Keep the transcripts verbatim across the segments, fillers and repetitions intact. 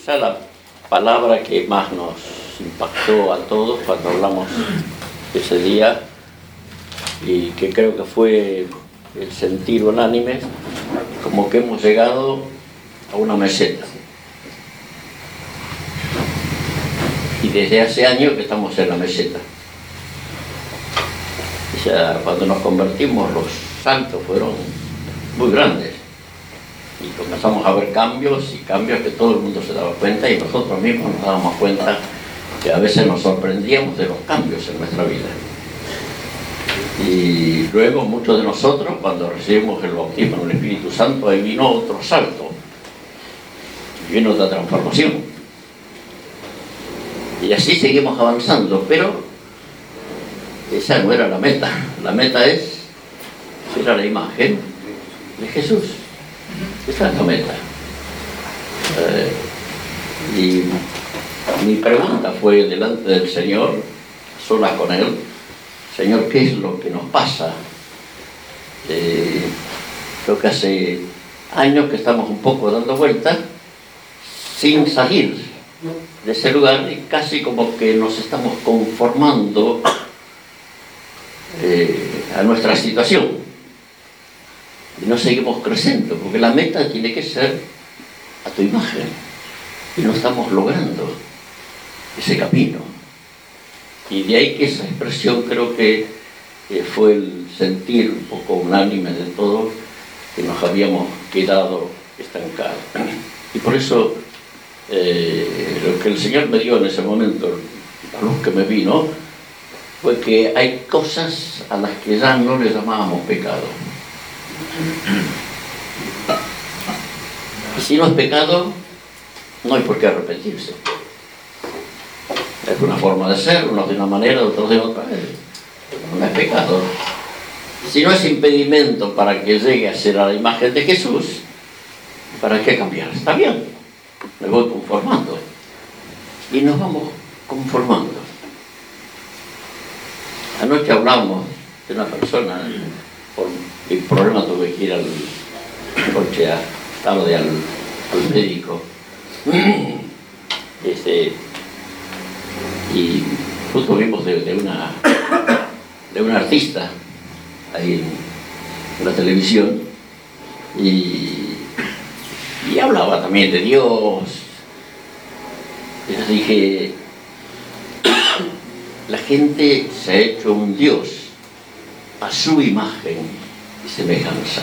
Quizá la palabra que más nos impactó a todos cuando hablamos ese día, y que creo que fue el sentir unánime, como que hemos llegado a una meseta. Y desde hace años que estamos en la meseta. O sea, cuando nos convertimos, los saltos fueron muy grandes. Y comenzamos a ver cambios y cambios que todo el mundo se daba cuenta, y nosotros mismos nos dábamos cuenta que a veces nos sorprendíamos de los cambios en nuestra vida. Y luego muchos de nosotros, cuando recibimos el bautismo en el Espíritu Santo, ahí vino otro salto, vino otra transformación. Y así seguimos avanzando, pero esa no era la meta. La meta es ser a la imagen de Jesús. Esa es la meta. Eh, y mi pregunta fue delante del Señor, sola con Él: Señor, ¿qué es lo que nos pasa? Eh, creo que hace años que estamos un poco dando vueltas sin salir de ese lugar, y casi como que nos estamos conformando eh, a nuestra situación. Y no seguimos creciendo, porque la meta tiene que ser a tu imagen. Y no estamos logrando ese camino. Y de ahí que esa expresión creo que eh, fue el sentir un poco unánime de todos, que nos habíamos quedado estancados. Y por eso eh, lo que el Señor me dio en ese momento, la luz que me vino, fue que hay cosas a las que ya no le llamábamos pecado. Y si no es pecado, no hay por qué arrepentirse. Es una forma de ser, unos de una manera, otros de otra. No es pecado. Si no es impedimento para que llegue a ser a la imagen de Jesús, ¿para qué cambiar? Está bien, me voy conformando. Y nos vamos conformando. Anoche hablamos de una persona, por el problema tuve que ir al coche a tarde al, al médico. Este, y justo vimos de, de una de una artista ahí en la televisión, y, y hablaba también de Dios. Y les dije, la gente se ha hecho un Dios a su imagen y semejanza.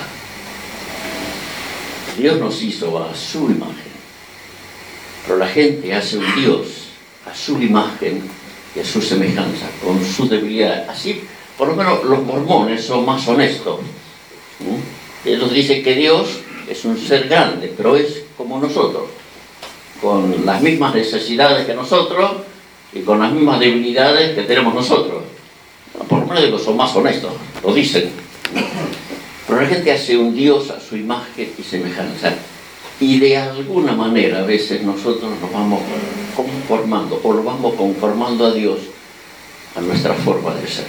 Dios nos hizo a su imagen, pero la gente hace un Dios a su imagen y a su semejanza, con su debilidad. Así, por lo menos los mormones son más honestos. ¿Mm? Ellos dicen que Dios es un ser grande, pero es como nosotros, con las mismas necesidades que nosotros y con las mismas debilidades que tenemos nosotros. Por lo menos ellos son más honestos, lo dicen. Pero la gente hace un Dios a su imagen y semejanza. Y de alguna manera a veces nosotros nos vamos conformando, o lo vamos conformando a Dios a nuestra forma de ser.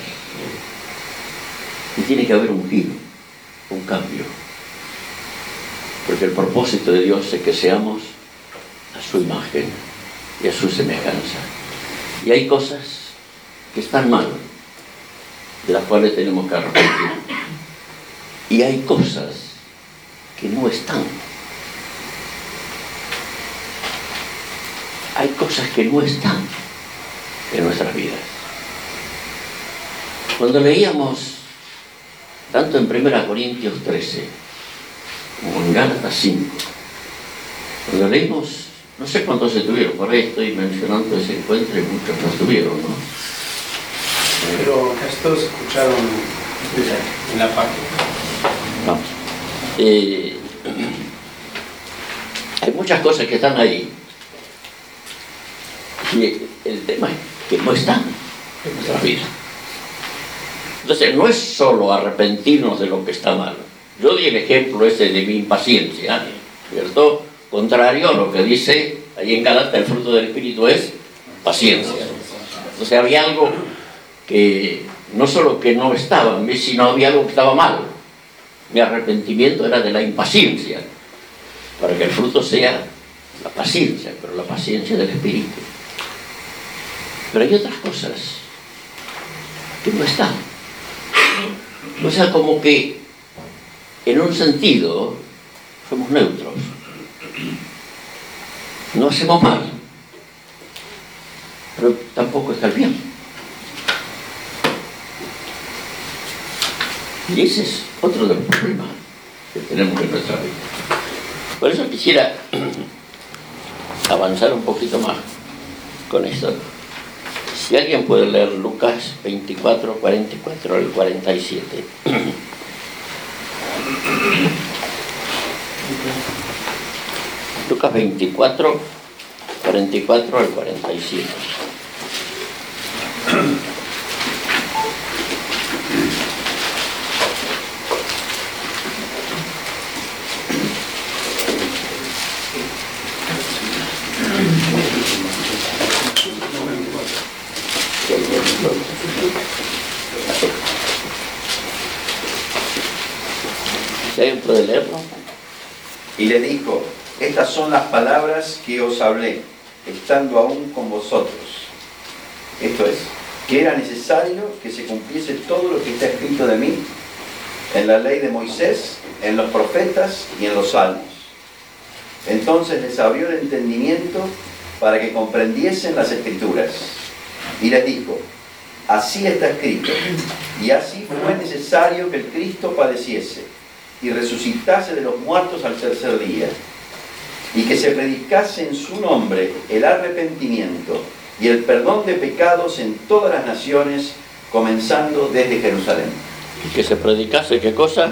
Y tiene que haber un giro, un cambio. Porque el propósito de Dios es que seamos a su imagen y a su semejanza. Y hay cosas que están mal, de las cuales tenemos que arrepentir. Y hay cosas que no están. Hay cosas que no están en nuestras vidas. Cuando leíamos, tanto en primera Corintios trece, como en Gálatas cinco, cuando leímos, no sé cuántos se tuvieron, por ahí estoy mencionando ese encuentro y muchos no estuvieron, ¿no? Pero estos escucharon en la página. No. Eh, hay muchas cosas que están ahí. Y el tema es que no están en nuestra vida. Entonces, no es solo arrepentirnos de lo que está mal. Yo di el ejemplo ese de mi impaciencia, ¿cierto? Contrario a lo que dice ahí en Gálatas, el fruto del Espíritu es paciencia. Entonces, había algo que no solo que no estaba en mí, sino había algo que estaba mal. Mi arrepentimiento era de la impaciencia, para que el fruto sea la paciencia, pero la paciencia del Espíritu. Pero hay otras cosas que no están. O sea, como que en un sentido somos neutros. No hacemos mal, pero tampoco está bien. Y ese es otro de los problemas que tenemos en nuestra vida. Por eso quisiera avanzar un poquito más con esto. Si alguien puede leer Lucas veinticuatro, cuarenta y cuatro al cuarenta y siete. Lucas veinticuatro, cuarenta y cuatro al cuarenta y siete. Si alguien puede leerlo. Y le dijo: estas son las palabras que os hablé, estando aún con vosotros. Esto es, que era necesario que se cumpliese todo lo que está escrito de mí en la ley de Moisés, en los profetas y en los salmos. Entonces les abrió el entendimiento para que comprendiesen las escrituras. Y les dijo: así está escrito, y así fue necesario que el Cristo padeciese y resucitase de los muertos al tercer día, y que se predicase en su nombre el arrepentimiento y el perdón de pecados en todas las naciones, comenzando desde Jerusalén. Y que se predicase, ¿qué cosa?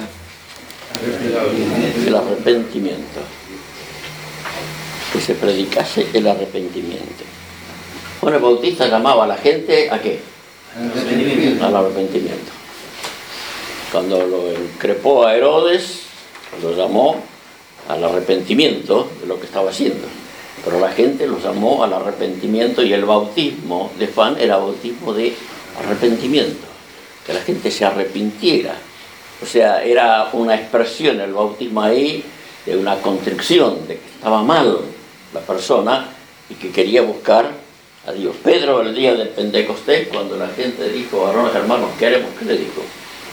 El arrepentimiento. Que se predicase el arrepentimiento. Juan el Bautista llamaba a la gente ¿a qué? Arrepentimiento. Al arrepentimiento. Cuando lo increpó a Herodes, lo llamó al arrepentimiento de lo que estaba haciendo. Pero la gente lo llamó al arrepentimiento, y el bautismo de Juan era bautismo de arrepentimiento, que la gente se arrepintiera. O sea, era una expresión, el bautismo ahí, de una contrición, de que estaba mal la persona y que quería buscar a Dios. Pedro, el día del Pentecostés, cuando la gente dijo: varones hermanos, ¿qué haremos? ¿Qué le dijo?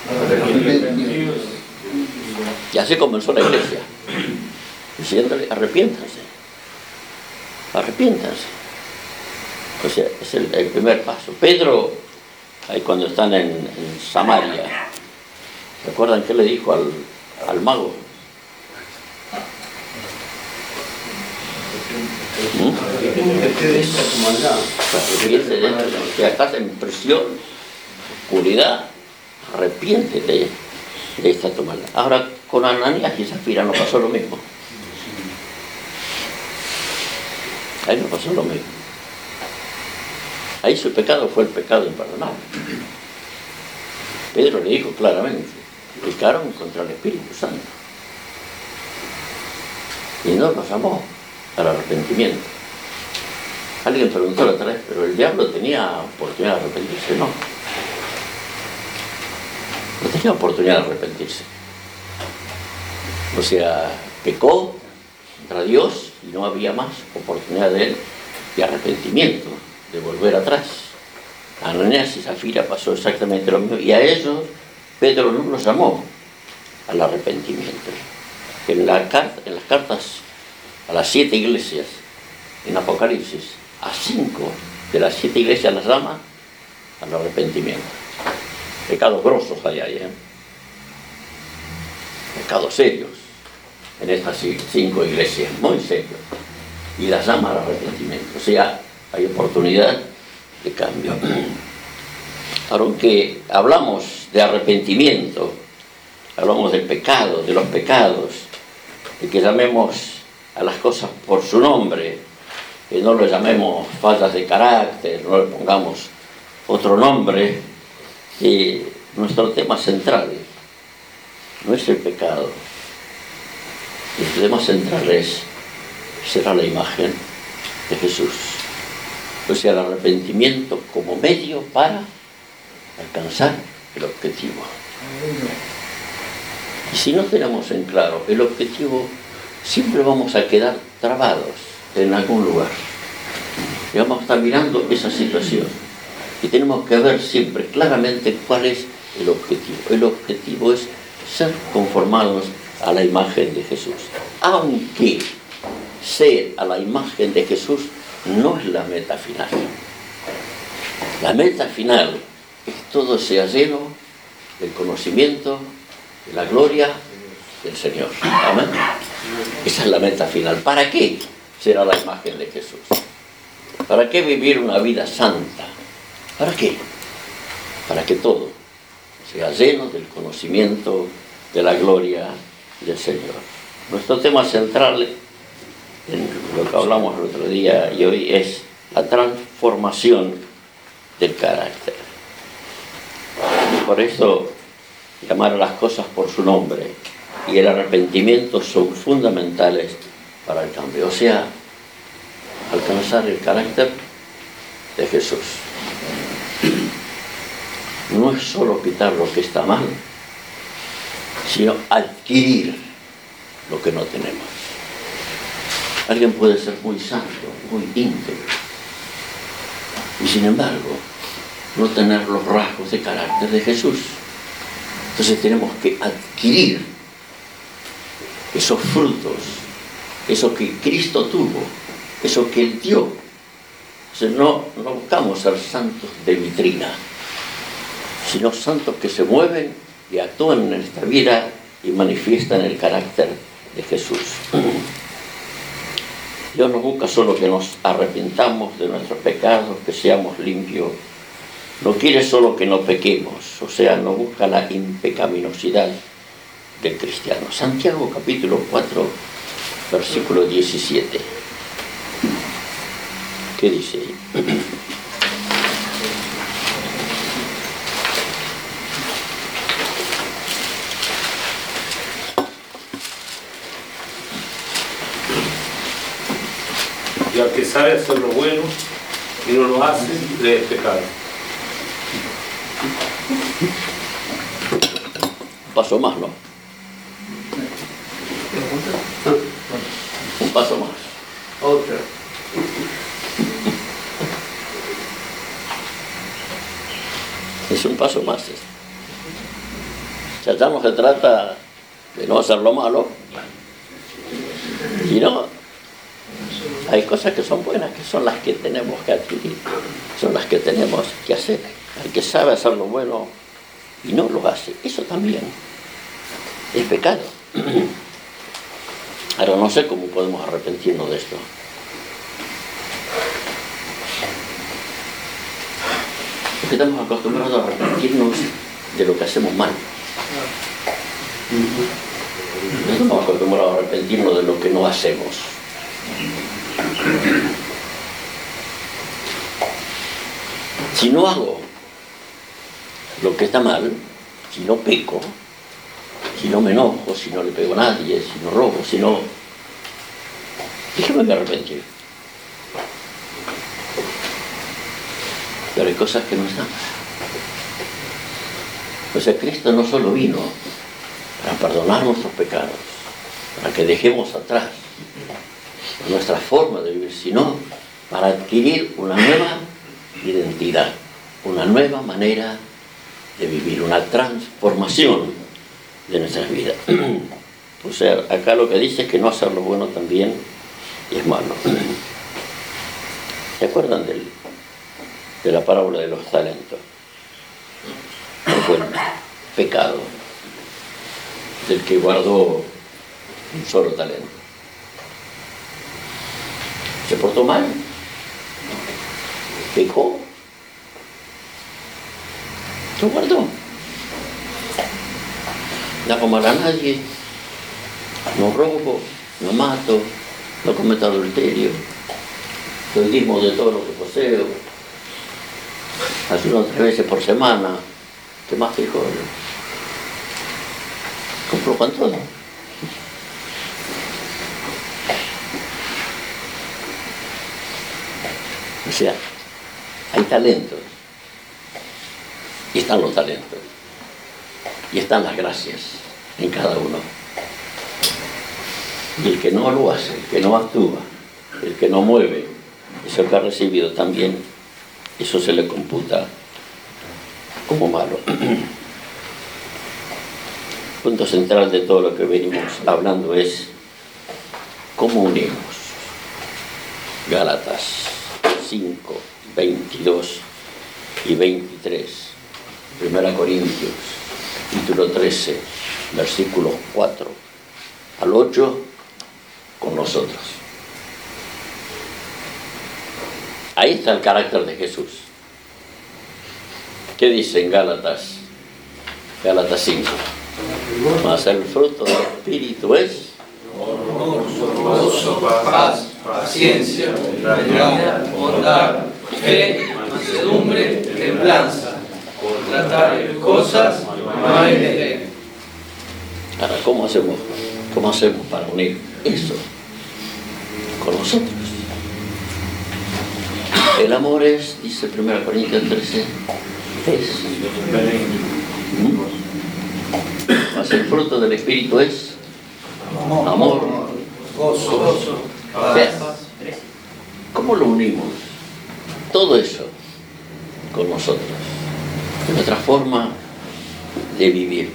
Y así comenzó la iglesia, diciéndole: arrepiéntanse, arrepiéntanse. O sea, es el, el primer paso. Pedro, ahí cuando están en, en Samaria, ¿recuerdan qué le dijo al, al mago? ¿Mm? O sea, estás en prisión, oscuridad, arrepiéntete de esta tu maldad. Ahora, con Ananías y Zafira no pasó lo mismo. Ahí no pasó lo mismo. Ahí su pecado fue el pecado imperdonable. Pedro le dijo claramente: pecaron contra el Espíritu Santo. Y no los llamó al arrepentimiento. Alguien preguntó la otra vez: pero el diablo tenía oportunidad de arrepentirse. No. No tenía oportunidad de arrepentirse. O sea, pecó contra Dios y no había más oportunidad de él de arrepentimiento, de volver atrás. A Ananías y Zafira pasó exactamente lo mismo, y a ellos Pedro no los llamó al arrepentimiento. En, la carta, en las cartas a las siete iglesias, en Apocalipsis, a cinco de las siete iglesias las llama al arrepentimiento. Pecados grosos hay ahí, ¿eh? Pecados serios en estas cinco iglesias, muy serios, y las llama al arrepentimiento. O sea, hay oportunidad de cambio. Ahora, aunque hablamos de arrepentimiento, hablamos del pecado, de los pecados, de que llamemos a las cosas por su nombre, que no lo llamemos faltas de carácter, no le pongamos otro nombre. Y nuestro tema central no es el pecado. El tema central es, será la imagen de Jesús. O sea, el arrepentimiento como medio para alcanzar el objetivo. Y si no tenemos en claro el objetivo, siempre vamos a quedar trabados en algún lugar. Y vamos a estar mirando esa situación. Y tenemos que ver siempre claramente cuál es el objetivo. El objetivo es ser conformados a la imagen de Jesús. Aunque ser a la imagen de Jesús no es la meta final. La meta final es todo sea lleno del conocimiento, de la gloria del Señor. Amén. Esa es la meta final. ¿Para qué será la imagen de Jesús? ¿Para qué vivir una vida santa? ¿Para qué? Para que todo sea lleno del conocimiento de la gloria del Señor. Nuestro tema central en lo que hablamos el otro día y hoy es la transformación del carácter. Por eso llamar a las cosas por su nombre y el arrepentimiento son fundamentales para el cambio, o sea, alcanzar el carácter de Jesús. No es solo quitar lo que está mal, sino adquirir lo que no tenemos. Alguien puede ser muy santo, muy íntegro, y sin embargo no tener los rasgos de carácter de Jesús. Entonces tenemos que adquirir esos frutos, eso que Cristo tuvo, eso que Él dio. Entonces no, no buscamos ser santos de vitrina, sino santos que se mueven y actúan en esta vida y manifiestan el carácter de Jesús. Dios no busca solo que nos arrepintamos de nuestros pecados, que seamos limpios. No quiere solo que no pequemos, o sea, no busca la impecaminosidad del cristiano. Santiago capítulo cuatro, versículo diecisiete. ¿Qué dice ahí? Y al que sabe hacer lo bueno y no lo hace, le es pecado. Un paso más, ¿no? Un paso más. Otra. Es un paso más. O sea, ya no se trata de no hacer lo malo, sino hay cosas que son buenas, que son las que tenemos que adquirir, son las que tenemos que hacer. El que sabe hacer lo bueno y no lo hace, eso también es pecado. Ahora no sé cómo podemos arrepentirnos de esto. Porque estamos acostumbrados a arrepentirnos de lo que hacemos mal. No estamos acostumbrados a arrepentirnos de lo que no hacemos. Si no hago lo que está mal, si no peco, si no me enojo, si no le pego a nadie, si no robo, si no... ¿De qué me voy a arrepentir? Pero hay cosas que no están. Pues el Cristo no solo vino para perdonar nuestros pecados, para que dejemos atrás nuestra forma de vivir, sino para adquirir una nueva identidad, una nueva manera de vivir, una transformación de nuestras vidas. O sea, acá lo que dice es que no hacer lo bueno también es malo. ¿Se acuerdan del, de la parábola de los talentos? Fue el pecado del que guardó un solo talento. Se portó mal, pecó, lo guardó. No hago mal a nadie, no robo, no mato, no cometo adulterio, doy diezmo de todo lo que poseo, ayuno tres veces por semana, ¿qué más frijoles? Compro con todo. O sea, hay talentos, y están los talentos, y están las gracias en cada uno. Y el que no lo hace, el que no actúa el que no mueve eso que ha recibido también, eso se le computa como malo. El punto central de todo lo que venimos hablando es cómo unimos. Gálatas cinco, veintidós y veintitrés, Primera Corintios, capítulo trece, versículos cuatro al ocho, con nosotros. Ahí está el carácter de Jesús. ¿Qué dice en Gálatas? Gálatas cinco. Mas el fruto del Espíritu es amor, gozo, paz, paciencia, benignidad, bondad, fe, mansedumbre, templanza. Contra tales cosas no hay ley. Ahora, ¿cómo hacemos? ¿Cómo hacemos para unir eso con nosotros? El amor es, dice Primera Corintios trece, es. Mas el fruto del Espíritu es amor, Gozo, paz. ¿Cómo lo unimos? Todo eso con nosotros. Nuestra forma de vivir.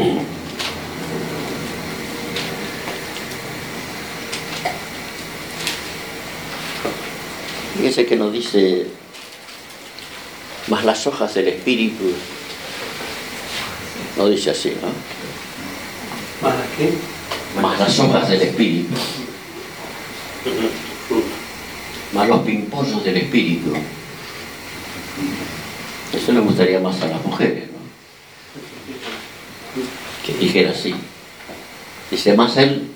Fíjense que nos dice, más las hojas del Espíritu, no dice así, ¿no? ¿Más qué? Más las hojas del Espíritu, más los pimpollos del Espíritu. Eso le gustaría más a las mujeres, ¿no? Que dijera así. Dice más él.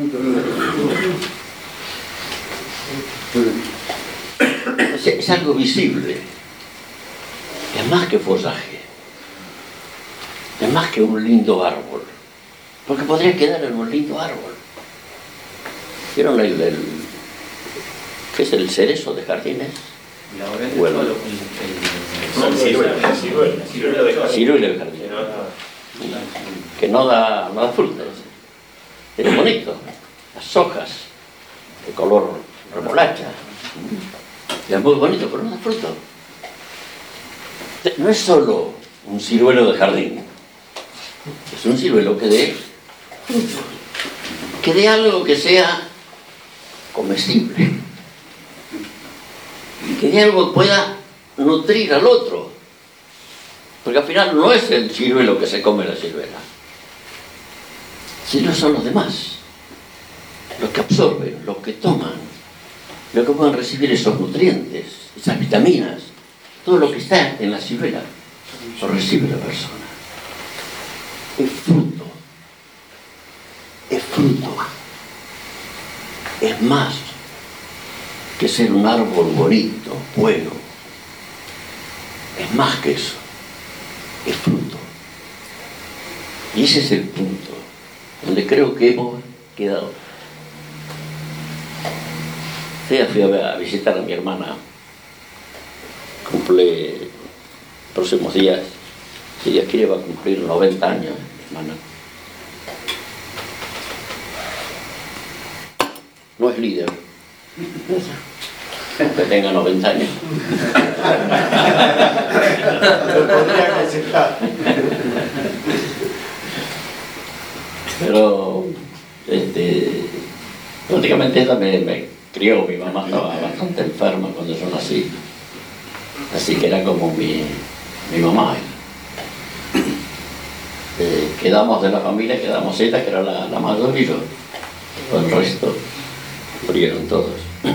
Es, es algo visible. Es más que follaje. Es más que un lindo árbol. Porque podría quedar en un lindo árbol. ¿Vieron el, el qué es el cerezo de jardines? Bueno, ciruelo de jardín, que no da, no da frutas. Es bonito. Las hojas de color remolacha. Es muy bonito, pero no da fruto. No es solo un ciruelo de jardín. Es un ciruelo que dé fruto. Que dé algo que sea comestible. Que dé algo que pueda nutrir al otro. Porque al final no es el ciruelo que se come la ciruela, sino son los demás. Los que absorben, los que toman, los que pueden recibir esos nutrientes, esas vitaminas. Todo lo que está en la ciruela lo recibe la persona. Es fruto. Es fruto. Es más que ser un árbol bonito, bueno. Es más que eso. Es fruto. Y ese es el punto donde creo que hemos quedado. Sí, fui a visitar a mi hermana. Cumple próximos días, si Dios quiere, va a cumplir noventa años, hermana. No es líder. Que tenga noventa años. Pero, este, prácticamente ella me, me crió. Mi mamá estaba bastante enferma cuando yo nací. Así que era como mi, mi mamá. Eh, quedamos de la familia, quedamos ella, que era la, la mayor, y yo. Todo el resto murieron todos.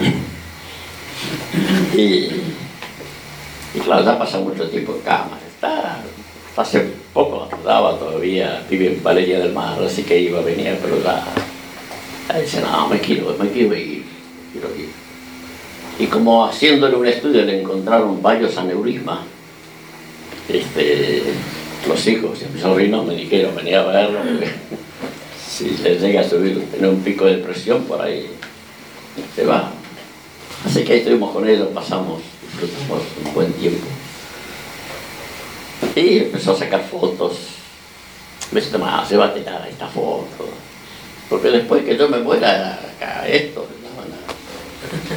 Y, y claro, ya pasa mucho tiempo en cama. Está, hasta hace poco daba todavía, vive en Valeria del Mar, así que iba a venir, pero ya, ya dice, no, me quiero, me quiero ir, quiero ir. Y como haciéndole un estudio le encontraron varios aneurismas, este, los hijos y mi sobrino me dijeron, venía a verlo, porque si le llega a subir, tener un pico de presión, por ahí se va. Así que ahí estuvimos con ellos, pasamos, disfrutamos un buen tiempo. Y empezó a sacar fotos. Me dice, más, se va a tirar esta foto. Porque después que yo me muera, acá esto, no, no.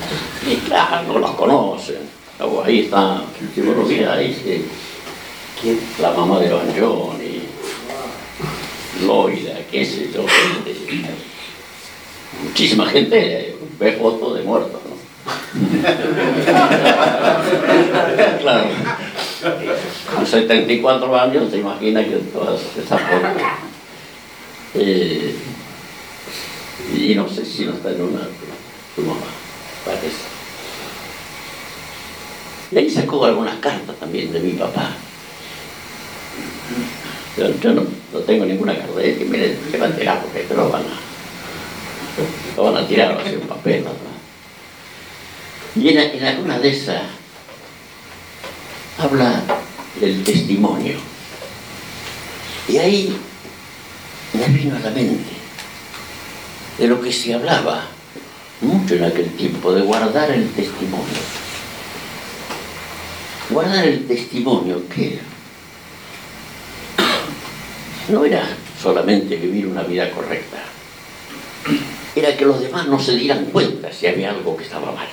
Y claro, no los conocen. Luego ahí está, si vos lo miras, ahí sí, la mamá de Van John y Loida, qué sé yo, gente, muchísima gente ve fotos de muertos, ¿no? Claro, con setenta y cuatro años te imaginas que todas esas fotos, eh, y no sé si no está en una tu mamá, parece. Y ahí sacó algunas cartas también de mi papá. Yo, yo no, no tengo ninguna carta de él, que miren, se van a tirar porque esto lo van a, lo van a tirar hacia un papel, ¿no? Y en, en alguna de esas habla del testimonio. Y ahí me vino a la mente de lo que se hablaba mucho en aquel tiempo, de guardar el testimonio. Guardar el testimonio, ¿qué era? No era solamente vivir una vida correcta, era que los demás no se dieran cuenta si había algo que estaba mal.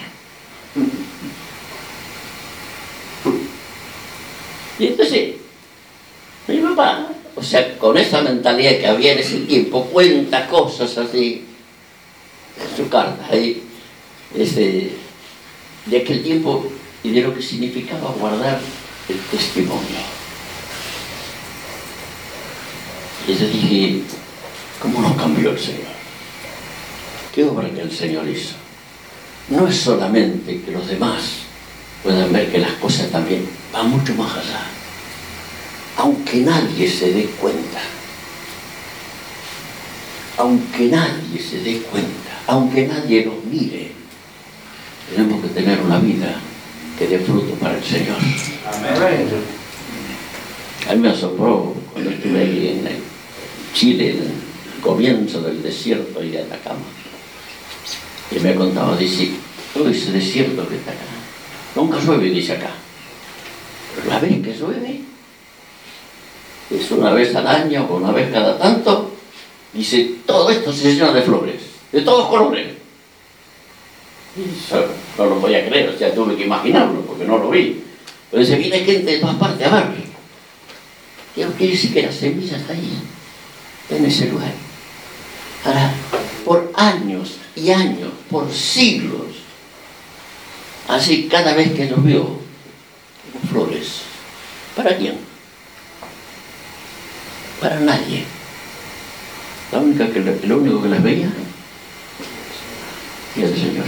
Y entonces, mi papá, o sea, con esa mentalidad que había en ese tiempo, cuenta cosas así en su carta, ahí, ese, de aquel tiempo y de lo que significaba guardar el testimonio. Y yo dije, ¿cómo no cambió el Señor? ¿Qué obra que el Señor hizo? No es solamente que los demás puedan ver que las cosas también van mucho más allá. Aunque nadie se dé cuenta, aunque nadie se dé cuenta, aunque nadie nos mire, tenemos que tener una vida que dé fruto para el Señor. Amén. A mí me asombró cuando estuve ahí en Chile, en el comienzo del desierto y de Atacama. Y me contaba, dice, todo ese desierto que está acá, nunca llueve, dice acá. Pero la vez que llueve, es una vez al año o una vez cada tanto, dice, todo esto se llena de flores, de todos colores. Y yo no lo podía creer, o sea, tuve que imaginarlo, porque no lo vi. Pero dice, viene gente de todas partes a verlo. Y aunque quiere decir que la semilla está ahí, está en ese lugar. Ahora, por años y años, por siglos, así cada vez que llovió, flores. ¿Para quién? Para nadie. La única que, lo único que las veía era el Señor.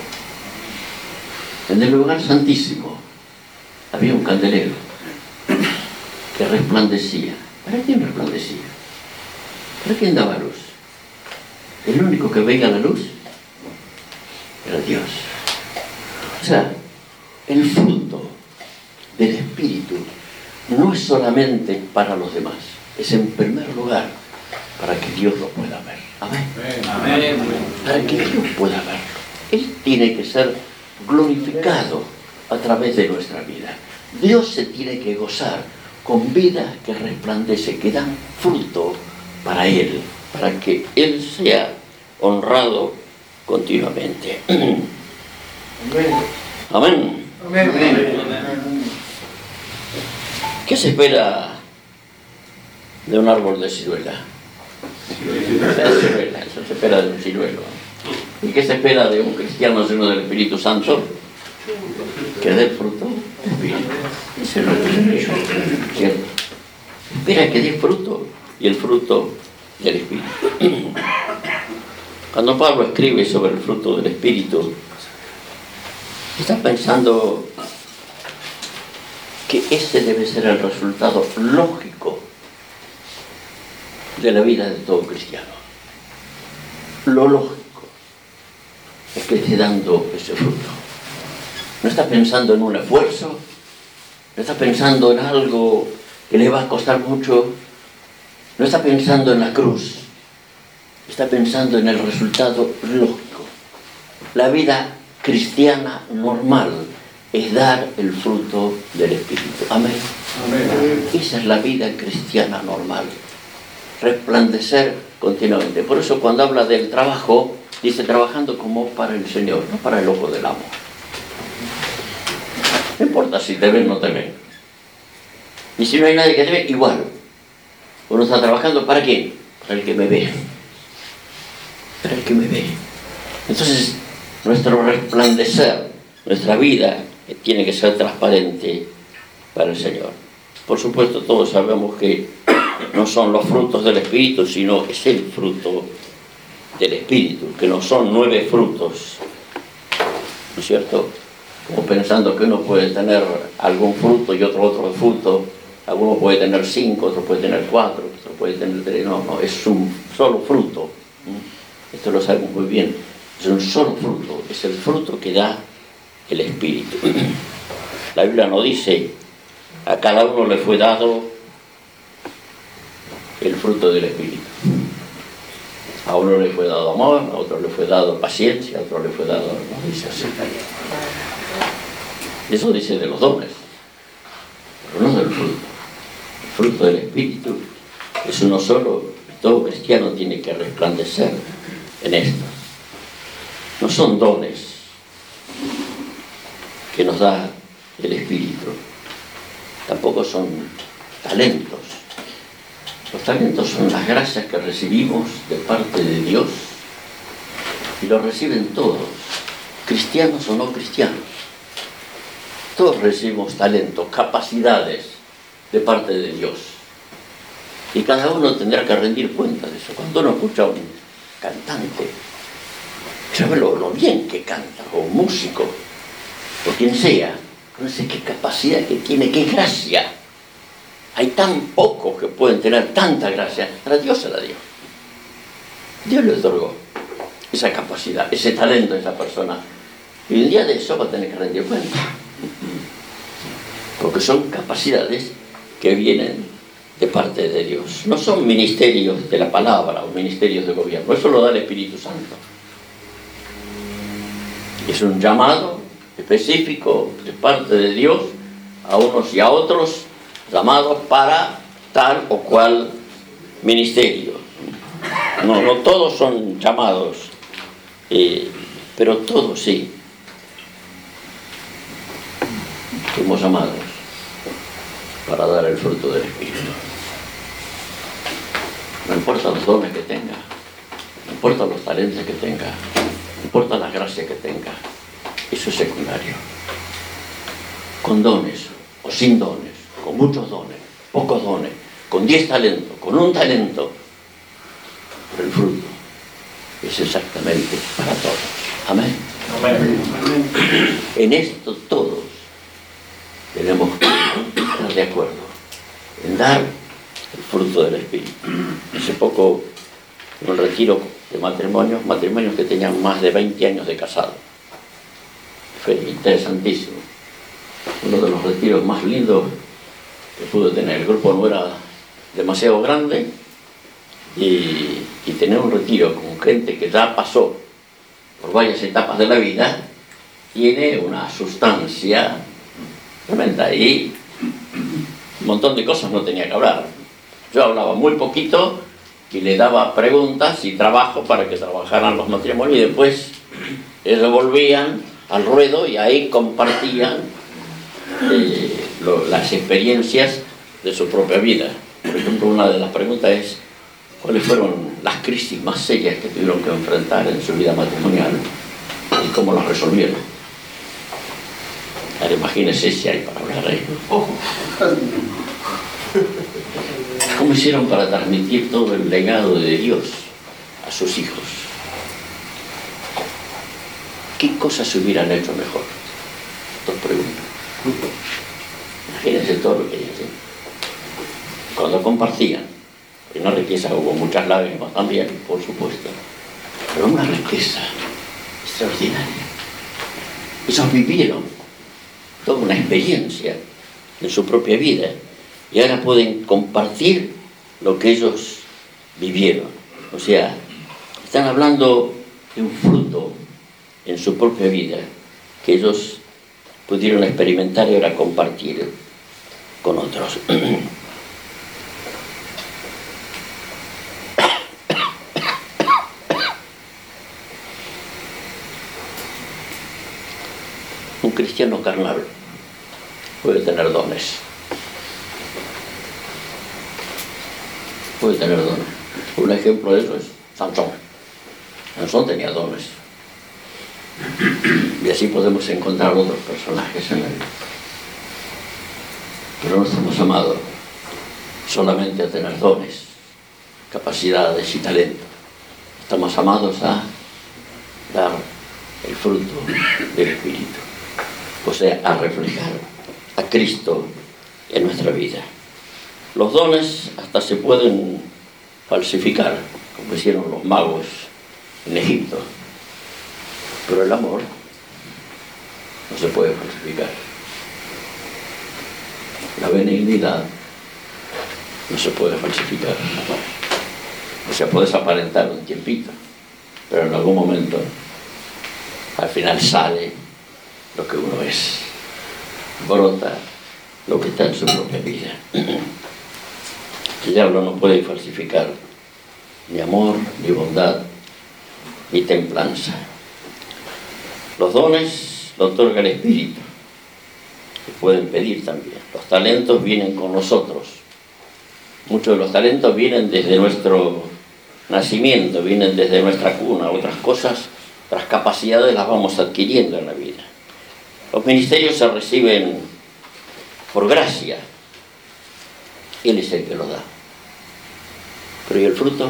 En el lugar santísimo había un candelero que resplandecía. ¿Para quién resplandecía? ¿Para quién daba luz? El único que veía la luz era Dios. O sea, el fruto del Espíritu no es solamente para los demás, es en primer lugar para que Dios lo pueda ver. Amén. Amén. Para que Dios pueda verlo. Él tiene que ser glorificado a través de nuestra vida. Dios se tiene que gozar con vidas que resplandece, que dan fruto para Él, para que Él sea honrado continuamente. Amén. Amén. ¿Qué se espera de un árbol de ciruela? La ciruela, eso se espera de un ciruelo. ¿Y qué se espera de un cristiano lleno del Espíritu Santo? Que dé fruto del Espíritu. Ese es lo que se espera, ¿cierto? Espera que dé fruto, y el fruto del Espíritu. Cuando Pablo escribe sobre el fruto del Espíritu, está pensando que ese debe ser el resultado lógico de la vida de todo cristiano. Lo lógico es que esté dando ese fruto. No está pensando en un esfuerzo, no está pensando en algo que le va a costar mucho, no está pensando en la cruz, está pensando en el resultado lógico. La vida cristiana normal es dar el fruto del Espíritu. Amén. Amén. Esa es la vida cristiana normal. Resplandecer continuamente. Por eso cuando habla del trabajo, dice trabajando como para el Señor, no para el ojo del amo. No importa si te ven o no te ven. Y si no hay nadie que te ve, igual. Uno está trabajando ¿para quién? Para el que me ve. Para el que me ve. Entonces, nuestro resplandecer, nuestra vida, tiene que ser transparente para el Señor. Por supuesto, todos sabemos que no son los frutos del Espíritu, sino es el fruto del Espíritu, que no son nueve frutos, ¿no es cierto? Como pensando que uno puede tener algún fruto y otro otro fruto, alguno puede tener cinco, otro puede tener cuatro, otro puede tener tres, no, no, es un solo fruto. Esto lo sabemos muy bien, es un solo fruto, es el fruto que da el Espíritu. La Biblia no dice, a cada uno le fue dado el fruto del Espíritu. A uno le fue dado amor, a otro le fue dado paciencia, a otro le fue dado, no dice así. Eso dice de los dones, pero no del fruto. El fruto del Espíritu es uno solo, y todo cristiano tiene que resplandecer en esto. No son dones que nos da el Espíritu, tampoco son talentos. Los talentos son las gracias que recibimos de parte de Dios y los reciben todos, cristianos o no cristianos. Todos recibimos talentos, capacidades de parte de Dios. Y cada uno tendrá que rendir cuenta de eso. Cuando uno escucha a un cantante, sabe lo, lo bien que canta, o un músico, o quien sea, no sé qué capacidad que tiene, qué gracia. Hay tan pocos que pueden tener tanta gracia, pero Dios se la dio. Dios le otorgó esa capacidad, ese talento a esa persona. Y un día de eso va a tener que rendir cuenta. Porque son capacidades que vienen de parte de Dios. No son ministerios de la palabra o ministerios de gobierno. Eso lo da el Espíritu Santo. Es un llamado específico de parte de Dios a unos y a otros, llamados para tal o cual ministerio. No, no todos son llamados, eh, pero todos sí. Fuimos llamados para dar el fruto del Espíritu. No importa los dones que tenga, no importa los talentos que tenga, no importa las gracias que tenga, eso es secundario. Con dones o sin dones, con muchos dones, pocos dones, con diez talentos, con un talento, pero el fruto es exactamente para todos. Amén. Amén. En esto todos tenemos que estar de acuerdo en dar el fruto del Espíritu. Hace poco, en un retiro de matrimonios, matrimonios que tenían más de veinte años de casado. Fue interesantísimo. Uno de los retiros más lindos que pude tener. El grupo no era demasiado grande y, y tener un retiro con gente que ya pasó por varias etapas de la vida tiene una sustancia tremenda y un montón de cosas no tenía que hablar. Yo hablaba muy poquito y le daba preguntas y trabajo para que trabajaran los matrimonios y después ellos volvían al ruedo y ahí compartían eh, lo, las experiencias de su propia vida. Por ejemplo, una de las preguntas es ¿cuáles fueron las crisis más serias que tuvieron que enfrentar en su vida matrimonial y cómo las resolvieron? Ahora imagínense si hay para hablar ahí. ¿Cómo hicieron para transmitir todo el legado de Dios a sus hijos? ¿Qué cosas se hubieran hecho mejor? Dos preguntas. Imagínense todo lo que ellos hacían. Cuando compartían, en una riqueza hubo muchas lágrimas también, por supuesto, pero una riqueza extraordinaria. Ellos vivieron toda una experiencia en su propia vida y ahora pueden compartir lo que ellos vivieron. O sea, están hablando de un fruto en su propia vida que ellos pudieron experimentar y ahora compartir con otros. Un cristiano carnal puede tener dones. Puede tener dones. Un ejemplo de eso es Sansón. Sansón tenía dones. Y así podemos encontrar otros personajes en la vida. Pero no estamos llamados solamente a tener dones, capacidades y talentos. Estamos llamados a dar el fruto del Espíritu, o sea, a reflejar a Cristo en nuestra vida. Los dones hasta se pueden falsificar, como hicieron los magos en Egipto, pero el amor no se puede falsificar. La benignidad no se puede falsificar. O sea, puedes aparentar un tiempito, pero en algún momento al final sale lo que uno es, brota lo que está en su propia vida. El diablo no puede falsificar ni amor, ni bondad, ni templanza. Los dones lo otorga el Espíritu, que pueden pedir también. Los talentos vienen con nosotros. Muchos de los talentos vienen desde nuestro nacimiento, vienen desde nuestra cuna. Otras cosas, otras capacidades las vamos adquiriendo en la vida. Los ministerios se reciben por gracia. Él es el que lo da. Pero ¿y el fruto?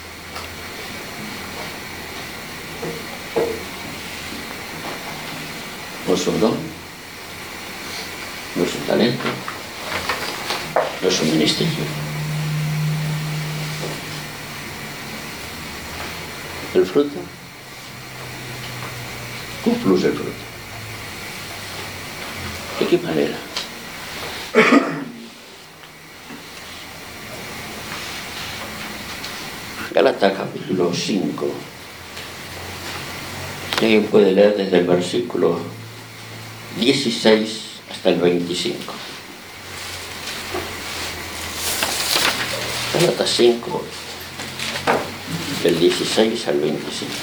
No es un don, no es un talento, no es un ministerio. El fruto, ¿cómo fluye el fruto? ¿De qué manera? Gálatas capítulo cinco. Alguien puede leer desde el versículo dieciséis hasta el veinticinco. Gálatas cinco, del dieciséis al veinticinco.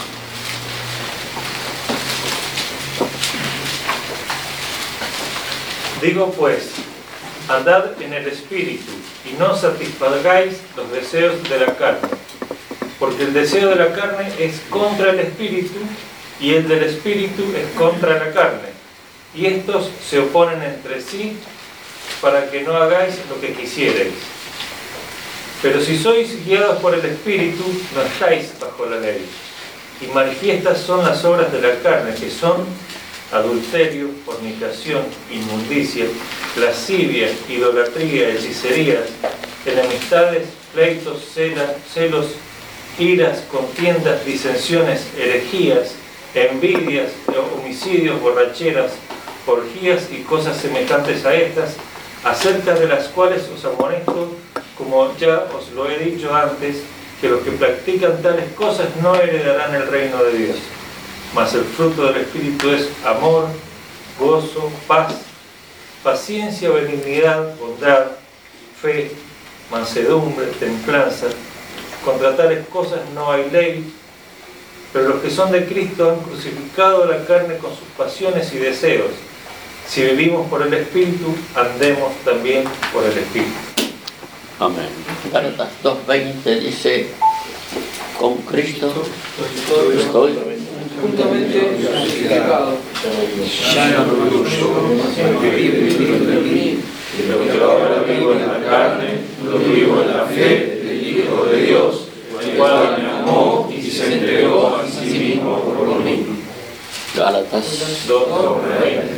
Digo pues, andad en el Espíritu, y no satisfagáis los deseos de la carne, porque el deseo de la carne es contra el Espíritu, y el del Espíritu es contra la carne, y estos se oponen entre sí, para que no hagáis lo que quisierais. Pero si sois guiados por el Espíritu, no estáis bajo la ley. Y manifiestas son las obras de la carne, que son adulterio, fornicación, inmundicia, lascivia, idolatría, hechicerías, enemistades, pleitos, celos, iras, contiendas, disensiones, herejías, envidias, homicidios, borracheras, orgías y cosas semejantes a estas, acerca de las cuales os amonesto, como ya os lo he dicho antes, que los que practican tales cosas no heredarán el reino de Dios. Mas el fruto del Espíritu es amor, gozo, paz, paciencia, benignidad, bondad, fe, mansedumbre, templanza. Contra tales cosas no hay ley, pero los que son de Cristo han crucificado la carne con sus pasiones y deseos. Si vivimos por el Espíritu, andemos también por el Espíritu. Amén. Gálatas dos veinte dice, con Cristo estoy juntamente crucificado. Ya no vivo yo, que vive en mí, lo que ahora vivo en la carne, lo vivo en la fe del Hijo de Dios, el cual me amó y se entregó a sí mismo por mí. Gálatas dos veinte.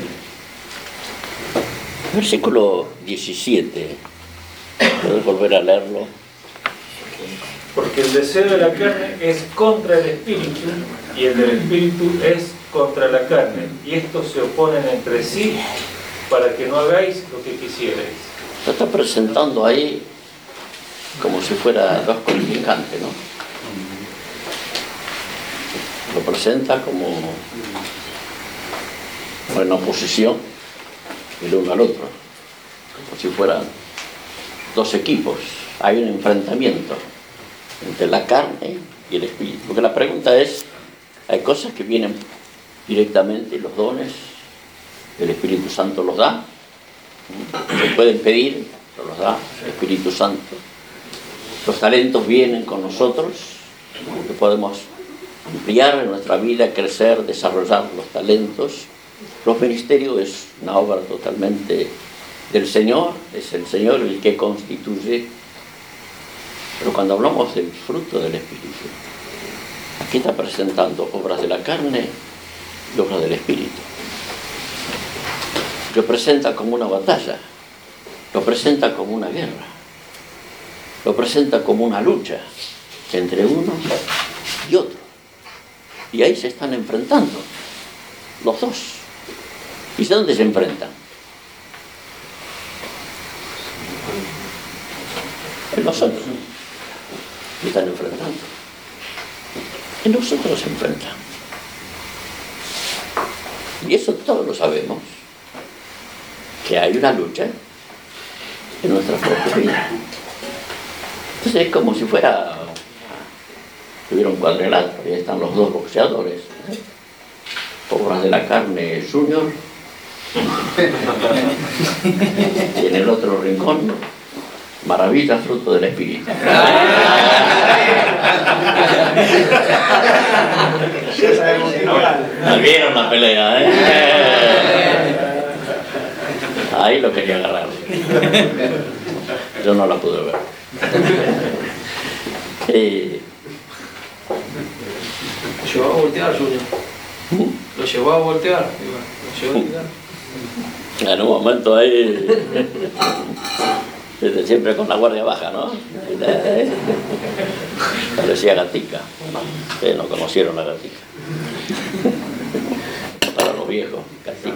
versículo diecisiete. ¿Puedes volver a leerlo? Porque el deseo de la carne es contra el Espíritu, y el del Espíritu es contra la carne, y estos se oponen entre sí, para que no hagáis lo que quisierais. Lo está presentando ahí como si fuera dos contrincantes, ¿no? Lo presenta como en oposición el uno al otro, como si fueran dos equipos. Hay un enfrentamiento entre la carne y el Espíritu. Porque la pregunta es, hay cosas que vienen directamente, los dones, el Espíritu Santo los da, Se pueden pedir, nos los da el Espíritu Santo. Los talentos vienen con nosotros, que podemos ampliar en nuestra vida, crecer, desarrollar los talentos. Los ministerios es una obra totalmente del Señor, es el Señor el que constituye. Pero cuando hablamos del fruto del Espíritu, aquí está presentando obras de la carne y obras del Espíritu. Lo presenta como una batalla, lo presenta como una guerra, lo presenta como una lucha entre uno y otro. Y ahí se están enfrentando los dos. ¿Y de dónde se enfrentan? En nosotros. Se están enfrentando. En nosotros se enfrentan. Y eso todos lo sabemos. Que hay una lucha en nuestra propia vida. Entonces es como si fuera... Tuviera un cuadrilátero, y ahí están los dos boxeadores. ¿eh? Obras de la carne Junior. Y en el otro rincón, maravilla, fruto del Espíritu. Vieron la pelea, ¿eh? Ahí lo quería agarrar. Yo no la pude ver. Eh, Lo llevaba a voltear, Junior. Lo llevaba a voltear. Lo llevó a tirar. En un momento ahí, desde siempre con la guardia baja, ¿no? Parecía Gatica. Ustedes no conocieron la Gatica. Para los viejos, Gatica.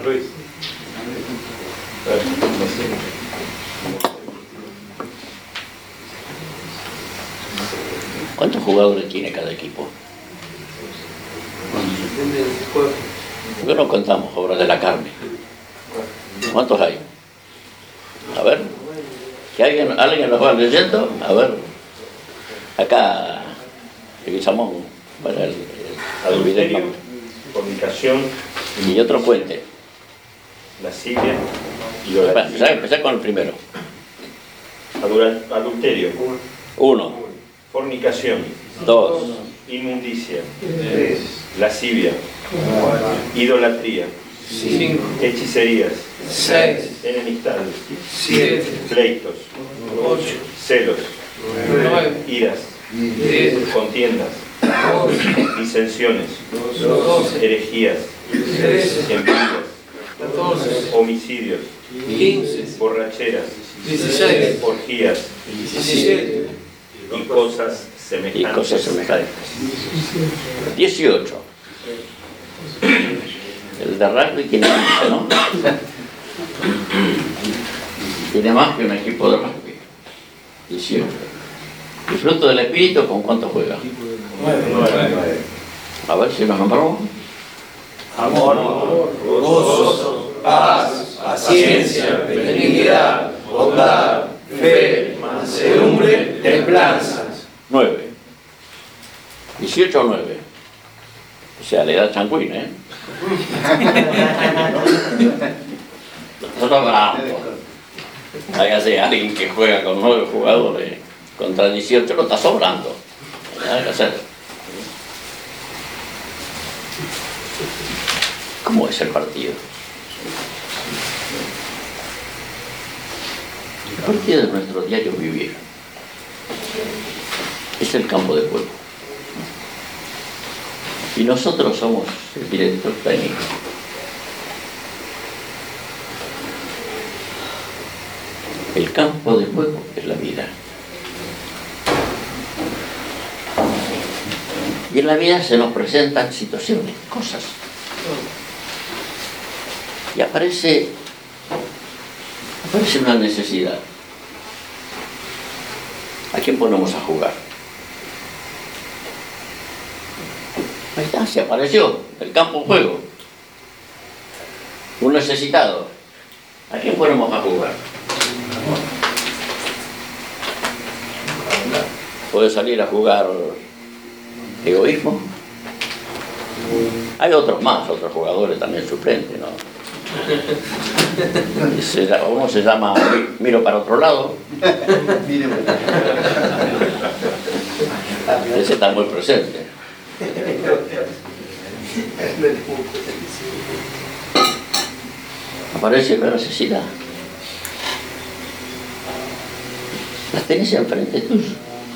¿Cuántos jugadores tiene cada equipo? Depende del juego. ¿Por qué no contamos obras de la carne? ¿Cuántos hay? A ver, que alguien, alguien los va leyendo. A ver, acá, Leguizamón, bueno, el, el, el video, Adulterio, fornicación, y otro cuente. lascivia, Empezar, empezar con el primero. adura- adulterio, Uno, fornicación, dos, inmundicia, lascivia, idolatría, Cinco. hechicerías, Seis. enemistades, Siete. pleitos, Ocho. celos, Nueve. iras, Diez. contiendas, Once. disensiones, Doce. herejías, Trece. envidias, Catorce. homicidios, Quince. borracheras, Dieciséis. orgías Diecisiete. y cosas y semejantes. cosas semejantes. Dieciocho. El de rugby tiene quince, ¿no? Tiene más que un equipo de rugby. Dieciocho. ¿Y fruto del Espíritu con cuánto juega? A ver si nos nombramos. Amor, gozo, paz, paciencia, benignidad, bondad, fe, mansedumbre, templanza. Nueve. Dieciocho o nueve. O sea, le da chancuín, ¿eh? Nosotros bravo. Hágase alguien que juega con nueve jugadores contra dieciocho, lo está sobrando. Hay que hacer. ¿Cómo es el partido? El partido de nuestro diario vivir es el campo de juego. Y nosotros somos el director técnico. El campo de juego es la vida. Y en la vida se nos presentan situaciones, cosas. Y aparece, aparece una necesidad. ¿A quién ponemos a jugar? Ahí está, se apareció el campo de juego. Un necesitado. ¿A quién ponemos a jugar? Puede salir a jugar egoísmo. Hay otros más, otros jugadores también suplentes, ¿no? Se, uno se llama miro para otro lado. Ese está muy presente. Aparece la necesidad. Las tenés enfrente tuyo.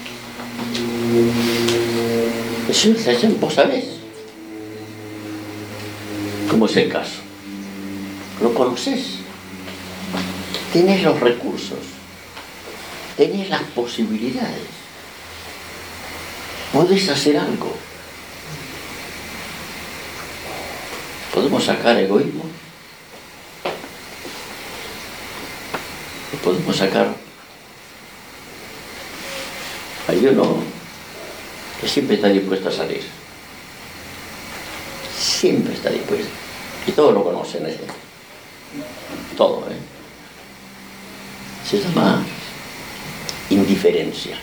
Eso se hace, vos sabés cómo es el caso. Lo conocés. Tenés los recursos. Tenés las posibilidades. Podés hacer algo. Podemos sacar egoísmo. Podemos sacar. Hay uno que siempre está dispuesto a salir. Siempre está dispuesto. Y todos lo conocen, ¿eh? Todo, ¿eh? Se llama indiferencia.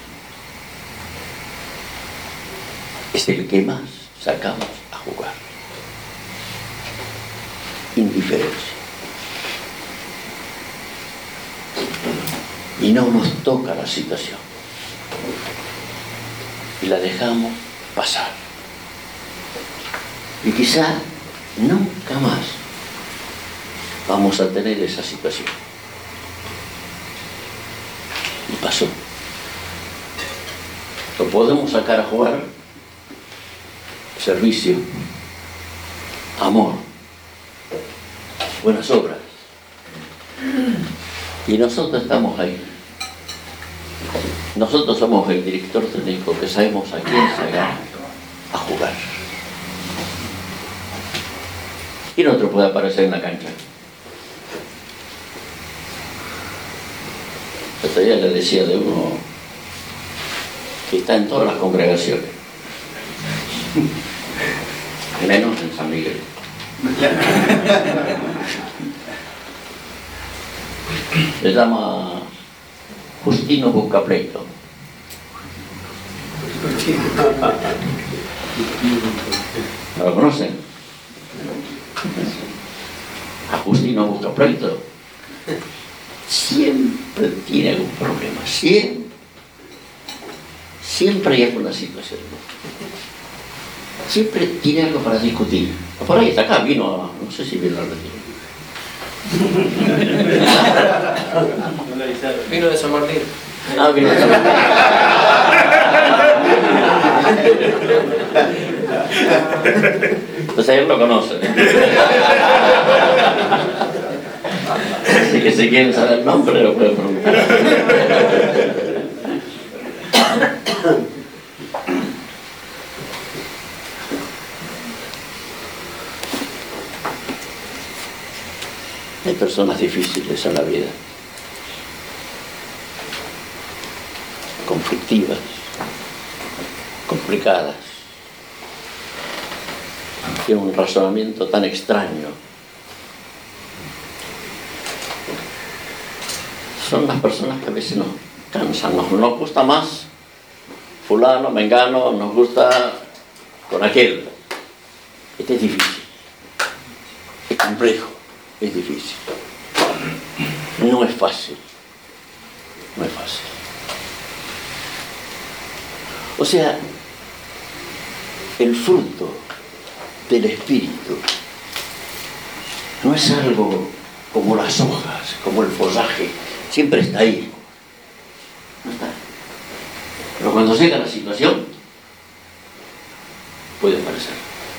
Es el que más sacamos a jugar. Indiferencia. Y no nos toca la situación. Y la dejamos pasar. Y quizá nunca más vamos a tener esa situación. Y pasó. Lo podemos sacar a jugar. Servicio, amor, buenas obras. Y nosotros estamos ahí. Nosotros somos el director técnico que sabemos a quién sacar a jugar. ¿Quién otro puede aparecer en la cancha? El otro día le decía de uno que está en todas las congregaciones, menos en San Miguel. Se llama Justino Buscapleito. ¿No lo conocen? A Justino Buscapleito. Siempre tiene algún problema. Siempre. Siempre hay alguna situación. Siempre tiene algo para discutir. Por ahí está acá, vino, no sé si vino al retiro. Vino de San Martín. Ah, vino de San Martín. Entonces él lo conoce. Así que si quieren saber el nombre lo pueden preguntar. Hay personas difíciles en la vida, conflictivas, complicadas, tienen un razonamiento tan extraño. Son las personas que a veces nos cansan, nos, nos gusta más fulano, mengano, nos gusta con aquel. Este es difícil, es complejo. Es difícil. No es fácil. No es fácil. O sea, el fruto del Espíritu no es algo como las hojas, como el follaje. Siempre está ahí. No está. Pero cuando llega la situación, puede aparecer.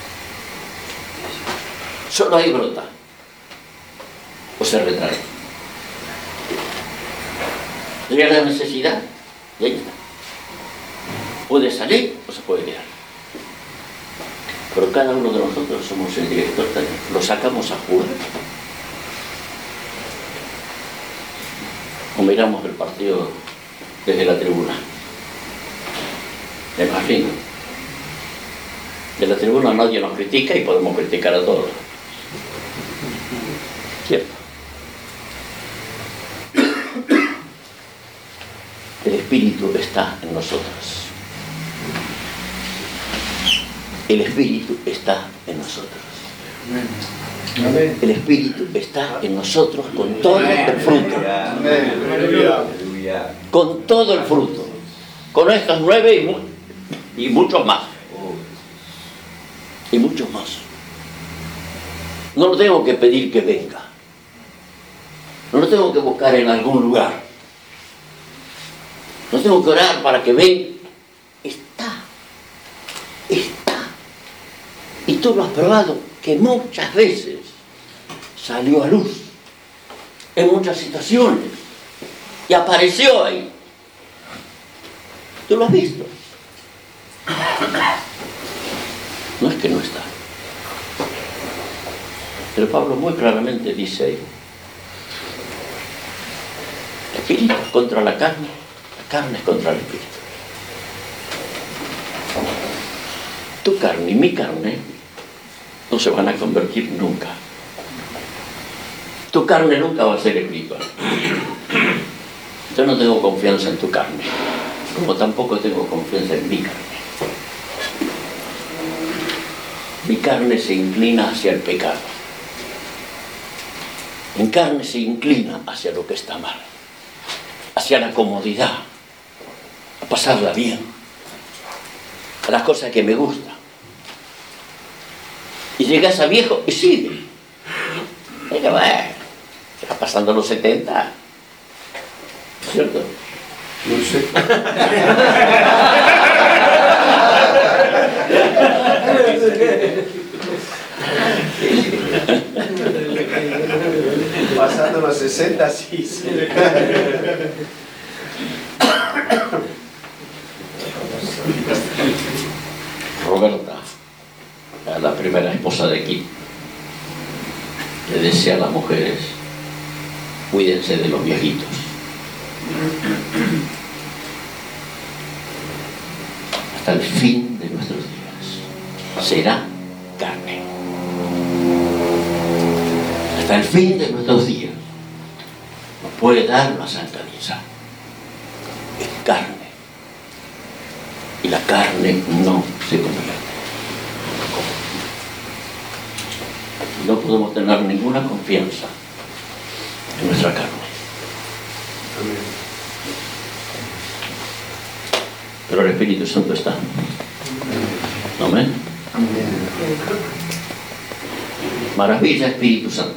Solo ahí brota. O se retrae. Llega la necesidad y ahí está. Puede salir o se puede quedar. Pero cada uno de nosotros somos el director técnico. Lo sacamos a jugar. O miramos el partido desde la tribuna. Es más fino. De la tribuna nadie nos critica y podemos criticar a todos. ¿Cierto? El Espíritu está en nosotros. El Espíritu está en nosotros. El Espíritu está en nosotros con todo el fruto. Aleluya. Con todo el fruto. Con estos nueve y, mu y muchos más. Y muchos más. No lo tengo que pedir que venga. No lo tengo que buscar en algún lugar. No tengo que orar para que venga. Está. Está. Y tú lo has probado, que muchas veces salió a luz. En muchas situaciones. Y apareció ahí. ¿Tú lo has visto? No es que no está. Pero Pablo muy claramente dice ahí, el espíritu es contra la carne, la carne es contra el espíritu. Tu carne y mi carne no se van a convertir nunca. Tu carne nunca va a ser espiritual. Yo no tengo confianza en tu carne, como tampoco tengo confianza en mi carne. Mi carne se inclina hacia el pecado. Mi carne se inclina hacia lo que está mal, hacia la comodidad, a pasarla bien, a las cosas que me gustan. Y llegas a viejo y sigue. Y que bueno, está pasando los setenta, ¿cierto? No sé. Pasando los sesenta, sí. sí. Roberta, la primera esposa de Kit, le decía a las mujeres, cuídense de los viejitos. Hasta el fin de nuestros días será carne. Hasta el fin de nuestros días nos puede dar una santa misa. Es carne. Y la carne no se convierte. No podemos tener ninguna confianza en nuestra carne. Pero el Espíritu Santo está. Amén. Maravilla, Espíritu Santo.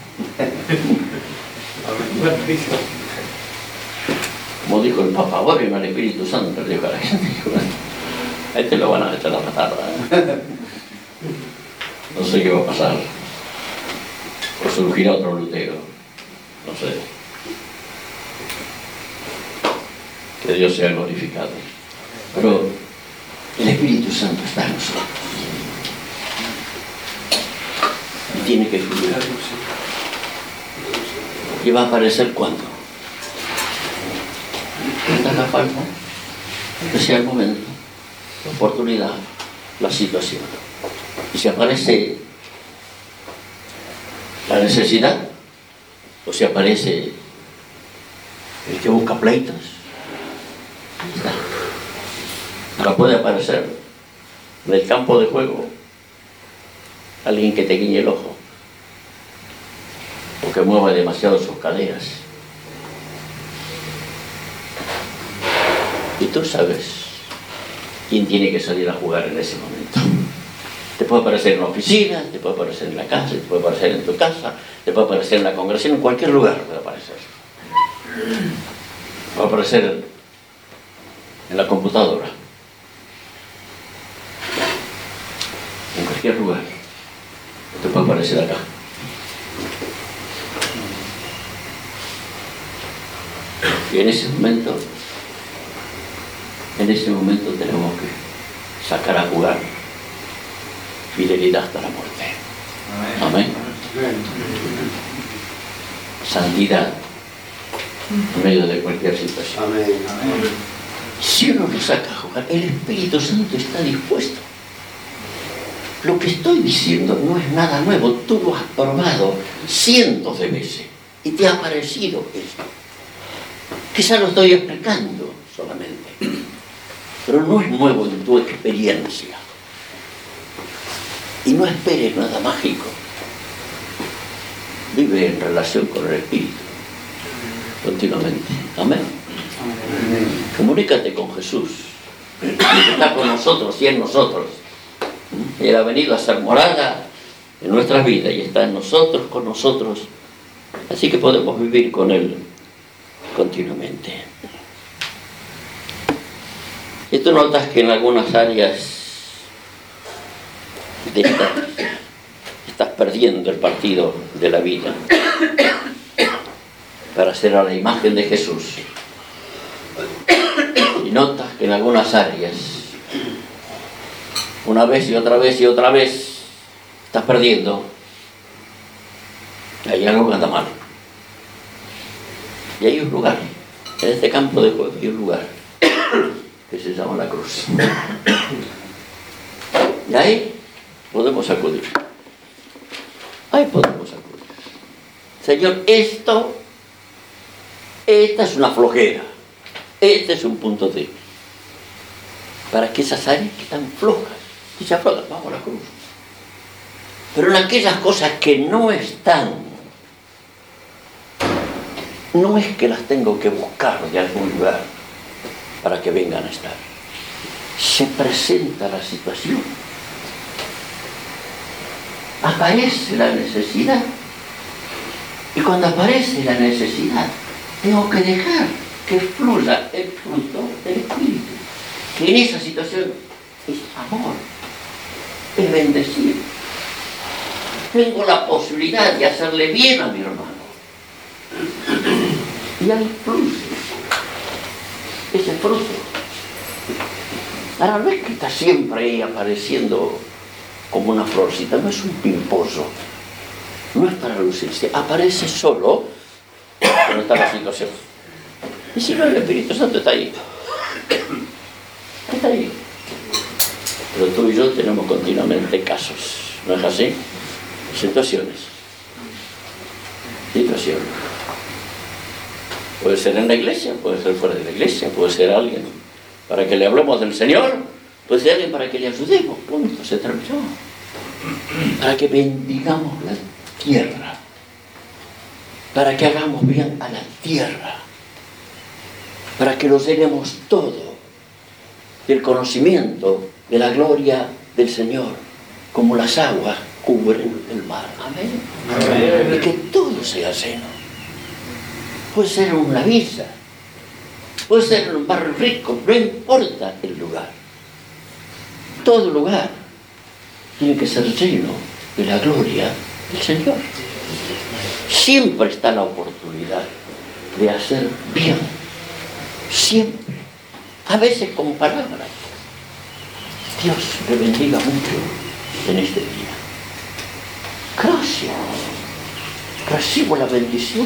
Como dijo el Papa, oren al Espíritu Santo, dijo a la gente. A este lo van a echar a matar. ¿eh? No sé qué va a pasar. O surgirá otro Lutero. No sé. Que Dios sea glorificado. Pero el Espíritu Santo está en nosotros. Y tiene que fluir. ¿Y va a aparecer cuándo? Cuando haga falta, que sea el momento, la oportunidad, la situación. Y si aparece la necesidad, o si aparece el que busca pleitos, está. Ahora puede aparecer en el campo de juego alguien que te guiñe el ojo o que mueva demasiado sus caderas. Y tú sabes quién tiene que salir a jugar en ese momento. Te puede aparecer en la oficina, te puede aparecer en la casa, te puede aparecer en tu casa, te puede aparecer en la congregación, en cualquier lugar puede aparecer. Puede aparecer en la computadora. En cualquier lugar. Te puede aparecer acá. Y en ese momento, en ese momento tenemos que sacar a jugar fidelidad hasta la muerte. Amén. Santidad en medio de cualquier situación. Amén. Si uno lo saca a jugar, el Espíritu Santo está dispuesto. Lo que estoy diciendo no es nada nuevo, tú lo has probado cientos de veces y te ha parecido esto. Quizá lo estoy explicando solamente, pero no es nuevo en tu experiencia. Y no esperes nada mágico. vive en relación con el Espíritu continuamente. Amén. Comunícate con Jesús, que está con nosotros y en nosotros. Él ha venido a ser morada en nuestras vidas y está en nosotros, con nosotros. Así que podemos vivir con Él continuamente. Y tú notas que en algunas áreas de esta, estás perdiendo el partido de la vida para ser a la imagen de Jesús. Y notas que en algunas áreas, una vez y otra vez y otra vez, estás perdiendo. Hay algo que anda mal. Y hay un lugar, en este campo de juego hay un lugar que se llama la cruz. Y ahí podemos acudir. Ahí podemos acudir. Señor, esto, esta es una flojera. Este es un punto débil. Para que esas áreas que están flojas, que se aflojan, vamos a la cruz. Pero en aquellas cosas que no están, no es que las tengo que buscar de algún lugar para que vengan a estar. Se presenta la situación. Aparece la necesidad. Y cuando aparece la necesidad, tengo que dejar que fluya el fruto del Espíritu. Que en esa situación es amor, es bendecir. Tengo la posibilidad de hacerle bien a mi hermano. Y ahí fluye ese fruto. Ahora no es que está siempre ahí apareciendo como una florcita, no es un pimposo, no es para lucirse, aparece solo cuando está la situación. Y si no, el Espíritu Santo está ahí. Está ahí. Pero tú y yo tenemos continuamente casos, ¿no es así? Situaciones. Situaciones. Puede ser en la iglesia, puede ser fuera de la iglesia, puede ser alguien para que le hablemos del Señor, puede ser alguien para que le ayudemos. Punto, se terminó. Para que bendigamos la tierra. Para que hagamos bien a la tierra. Para que lo llenemos todo del conocimiento de la gloria del Señor, como las aguas cubren el mar. Amén. Amén. Y que todo sea lleno. Puede ser en una villa, puede ser en un barrio rico, no importa el lugar. Todo lugar tiene que ser lleno de la gloria del Señor. Siempre está la oportunidad de hacer bien. Siempre. A veces con palabras. Dios te bendiga mucho en este día. Gracias. Recibo la bendición.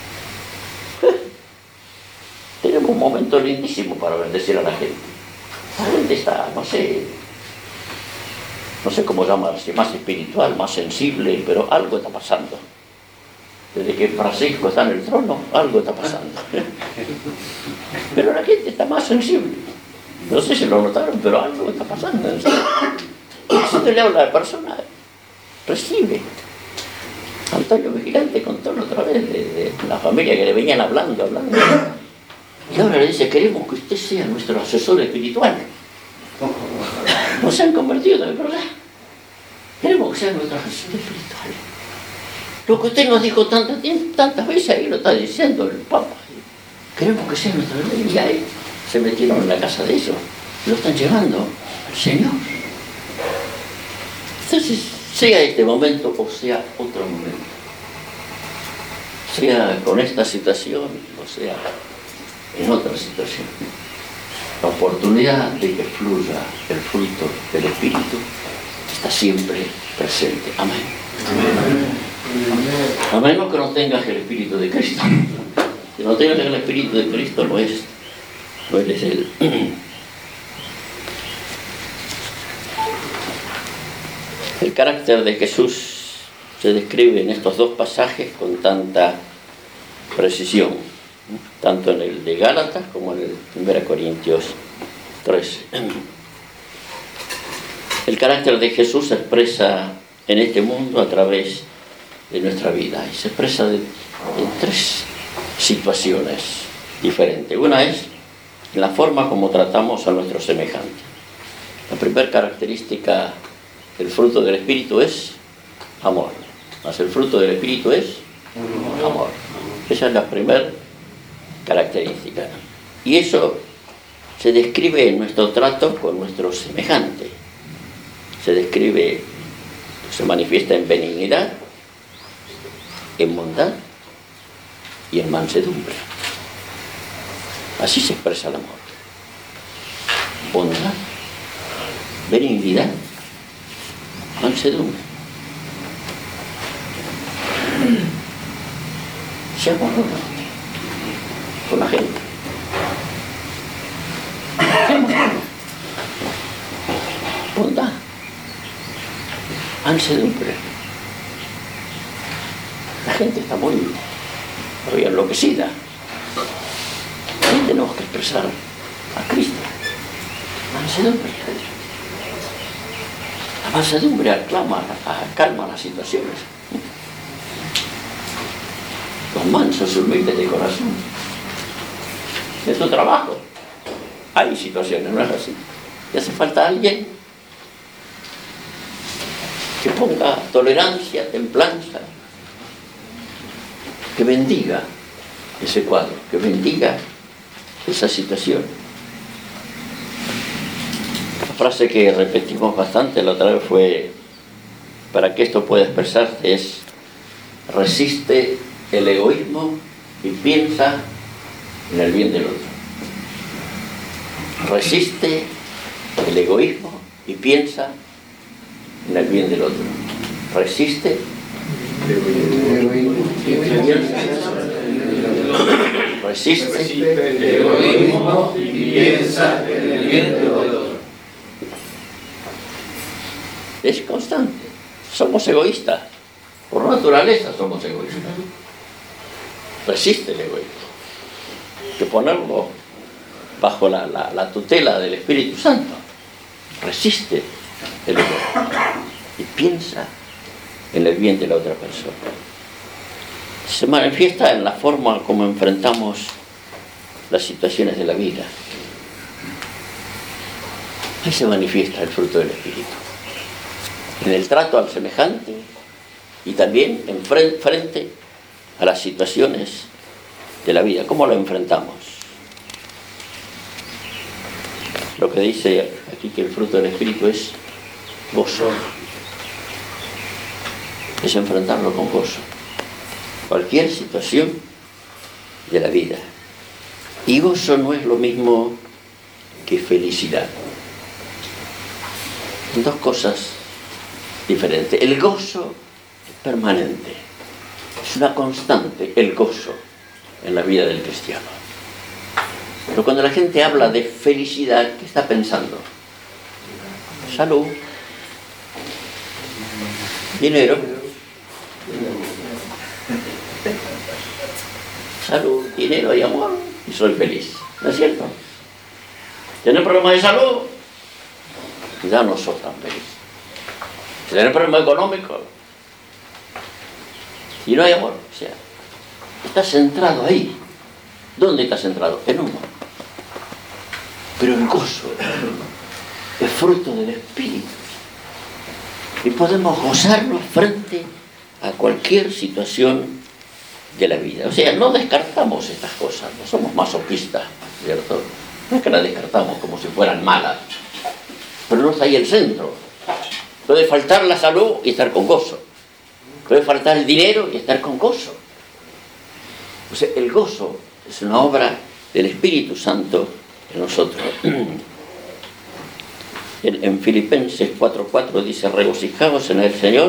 Tenemos un momento lindísimo para bendecir a la gente. La gente está, no sé, no sé cómo llamarse, más espiritual, más sensible, pero algo está pasando. Desde que Francisco está en el trono, algo está pasando. Pero la gente está más sensible. No sé si lo notaron, pero algo está pasando. Si usted le habla a la persona, recibe. Antonio Vigilante contó la otra vez de, de la familia que le venían hablando, hablando. Y ahora le dice, queremos que usted sea nuestro asesor espiritual. No se han convertido, ¿de verdad? Queremos que sea nuestro asesor espiritual. Lo que usted nos dijo tantas, tantas veces, ahí lo está diciendo el Papa. Queremos que sea nuestro asesor. Y ahí se metieron en la casa de ellos. Lo están llevando al Señor. Entonces, sea este momento o sea otro momento. Sea con esta situación o sea en otra situación. La oportunidad de que fluya el fruto del Espíritu está siempre presente. Amén. Amén. A menos que no tengas el Espíritu de Cristo. Si no tengas el Espíritu de Cristo, no es, no eres Él. El carácter de Jesús se describe en estos dos pasajes con tanta precisión, tanto en el de Gálatas como en el primero Corintios tres. El carácter de Jesús se expresa en este mundo a través de nuestra vida y se expresa de, en tres situaciones diferentes. Una es en la forma como tratamos a nuestros semejantes. La primera característica del fruto del Espíritu es amor. Mas el fruto del Espíritu es amor. Esa es la primera característica. Y eso se describe en nuestro trato con nuestros semejantes. Se describe, se manifiesta en benignidad, en bondad y en mansedumbre. Así se expresa el amor. Bondad, benignidad, mansedumbre. Seamos buenos con la gente. Seamos buenos. Bondad, mansedumbre. La gente está muy, muy enloquecida. Tenemos que expresar a Cristo. Mansedumbre. La mansedumbre aclama, calma las situaciones. Los mansos, humildes de corazón. Es tu trabajo. Hay situaciones, no es así. Y hace falta alguien que ponga tolerancia, templanza, que bendiga ese cuadro, que bendiga esa situación. La frase que repetimos bastante la otra vez fue: para que esto pueda expresarse es: resiste el egoísmo y piensa en el bien del otro. Resiste el egoísmo y piensa en el bien del otro. Resiste el egoísmo y piensa Resiste el egoísmo y piensa en el bien del otro. Es constante. Somos egoístas. Por naturaleza somos egoístas. Resiste el egoísmo. Hay que ponerlo bajo la, la, la tutela del Espíritu Santo. Resiste el egoísmo y piensa en el bien de la otra persona. Se manifiesta en la forma como enfrentamos las situaciones de la vida. Ahí se manifiesta el fruto del Espíritu. En el trato al semejante y también en frente, frente a las situaciones de la vida. ¿Cómo lo enfrentamos? Lo que dice aquí que el fruto del Espíritu es gozo. Es enfrentarlo con gozo. Cualquier situación de la vida. Y gozo no es lo mismo que felicidad. Son dos cosas diferentes. El gozo es permanente. Es una constante, el gozo en la vida del cristiano. Pero cuando la gente habla de felicidad, ¿qué está pensando? Salud, dinero, salud, dinero y amor, y soy feliz. ¿No es cierto? ¿Tienes problemas de salud? Ya no soy tan feliz. ¿Tienes problemas económicos? Y no hay amor. O sea, estás centrado ahí. ¿Dónde estás centrado? En uno. Pero el gozo es fruto del Espíritu. Y podemos gozarnos frente a cualquier situación de la vida. O sea, no descartamos estas cosas, no somos masoquistas, ¿cierto? No es que las descartamos como si fueran malas, pero no está ahí el centro. Puede faltar la salud y estar con gozo. Puede faltar el dinero y estar con gozo. O sea, el gozo es una obra del Espíritu Santo en nosotros. En, en Filipenses cuatro cuatro dice: regocijaos en el Señor.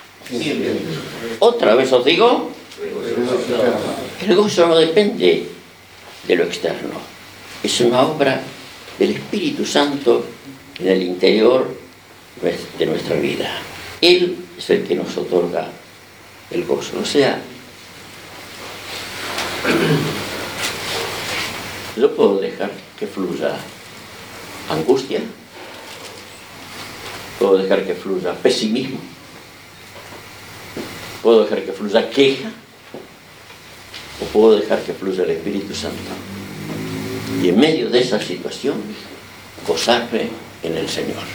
Otra vez os digo, el gozo no depende de lo externo. Es una obra del Espíritu Santo en el interior de nuestra vida. Él es el que nos otorga el gozo. O sea, yo puedo dejar que fluya angustia, puedo dejar que fluya pesimismo, Puedo dejar que fluya queja o puedo dejar que fluya el Espíritu Santo. Y en medio de esa situación, gozarme en el Señor.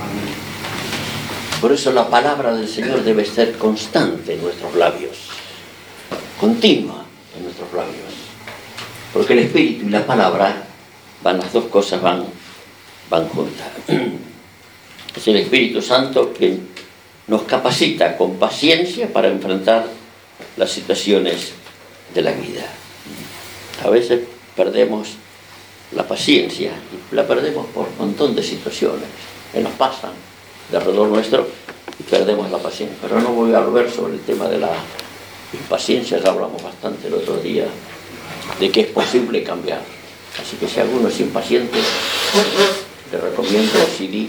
Por eso la palabra del Señor debe ser constante en nuestros labios, continua en nuestros labios. Porque el Espíritu y la palabra, van, las dos cosas van, van juntas. Es el Espíritu Santo que nos capacita con paciencia para enfrentar las situaciones de la vida. A veces perdemos la paciencia y la perdemos por un montón de situaciones que nos pasan de alrededor nuestro y perdemos la paciencia. Pero no voy a volver sobre el tema de la impaciencia, ya hablamos bastante el otro día de que es posible cambiar. Así que si alguno es impaciente, le recomiendo el C D,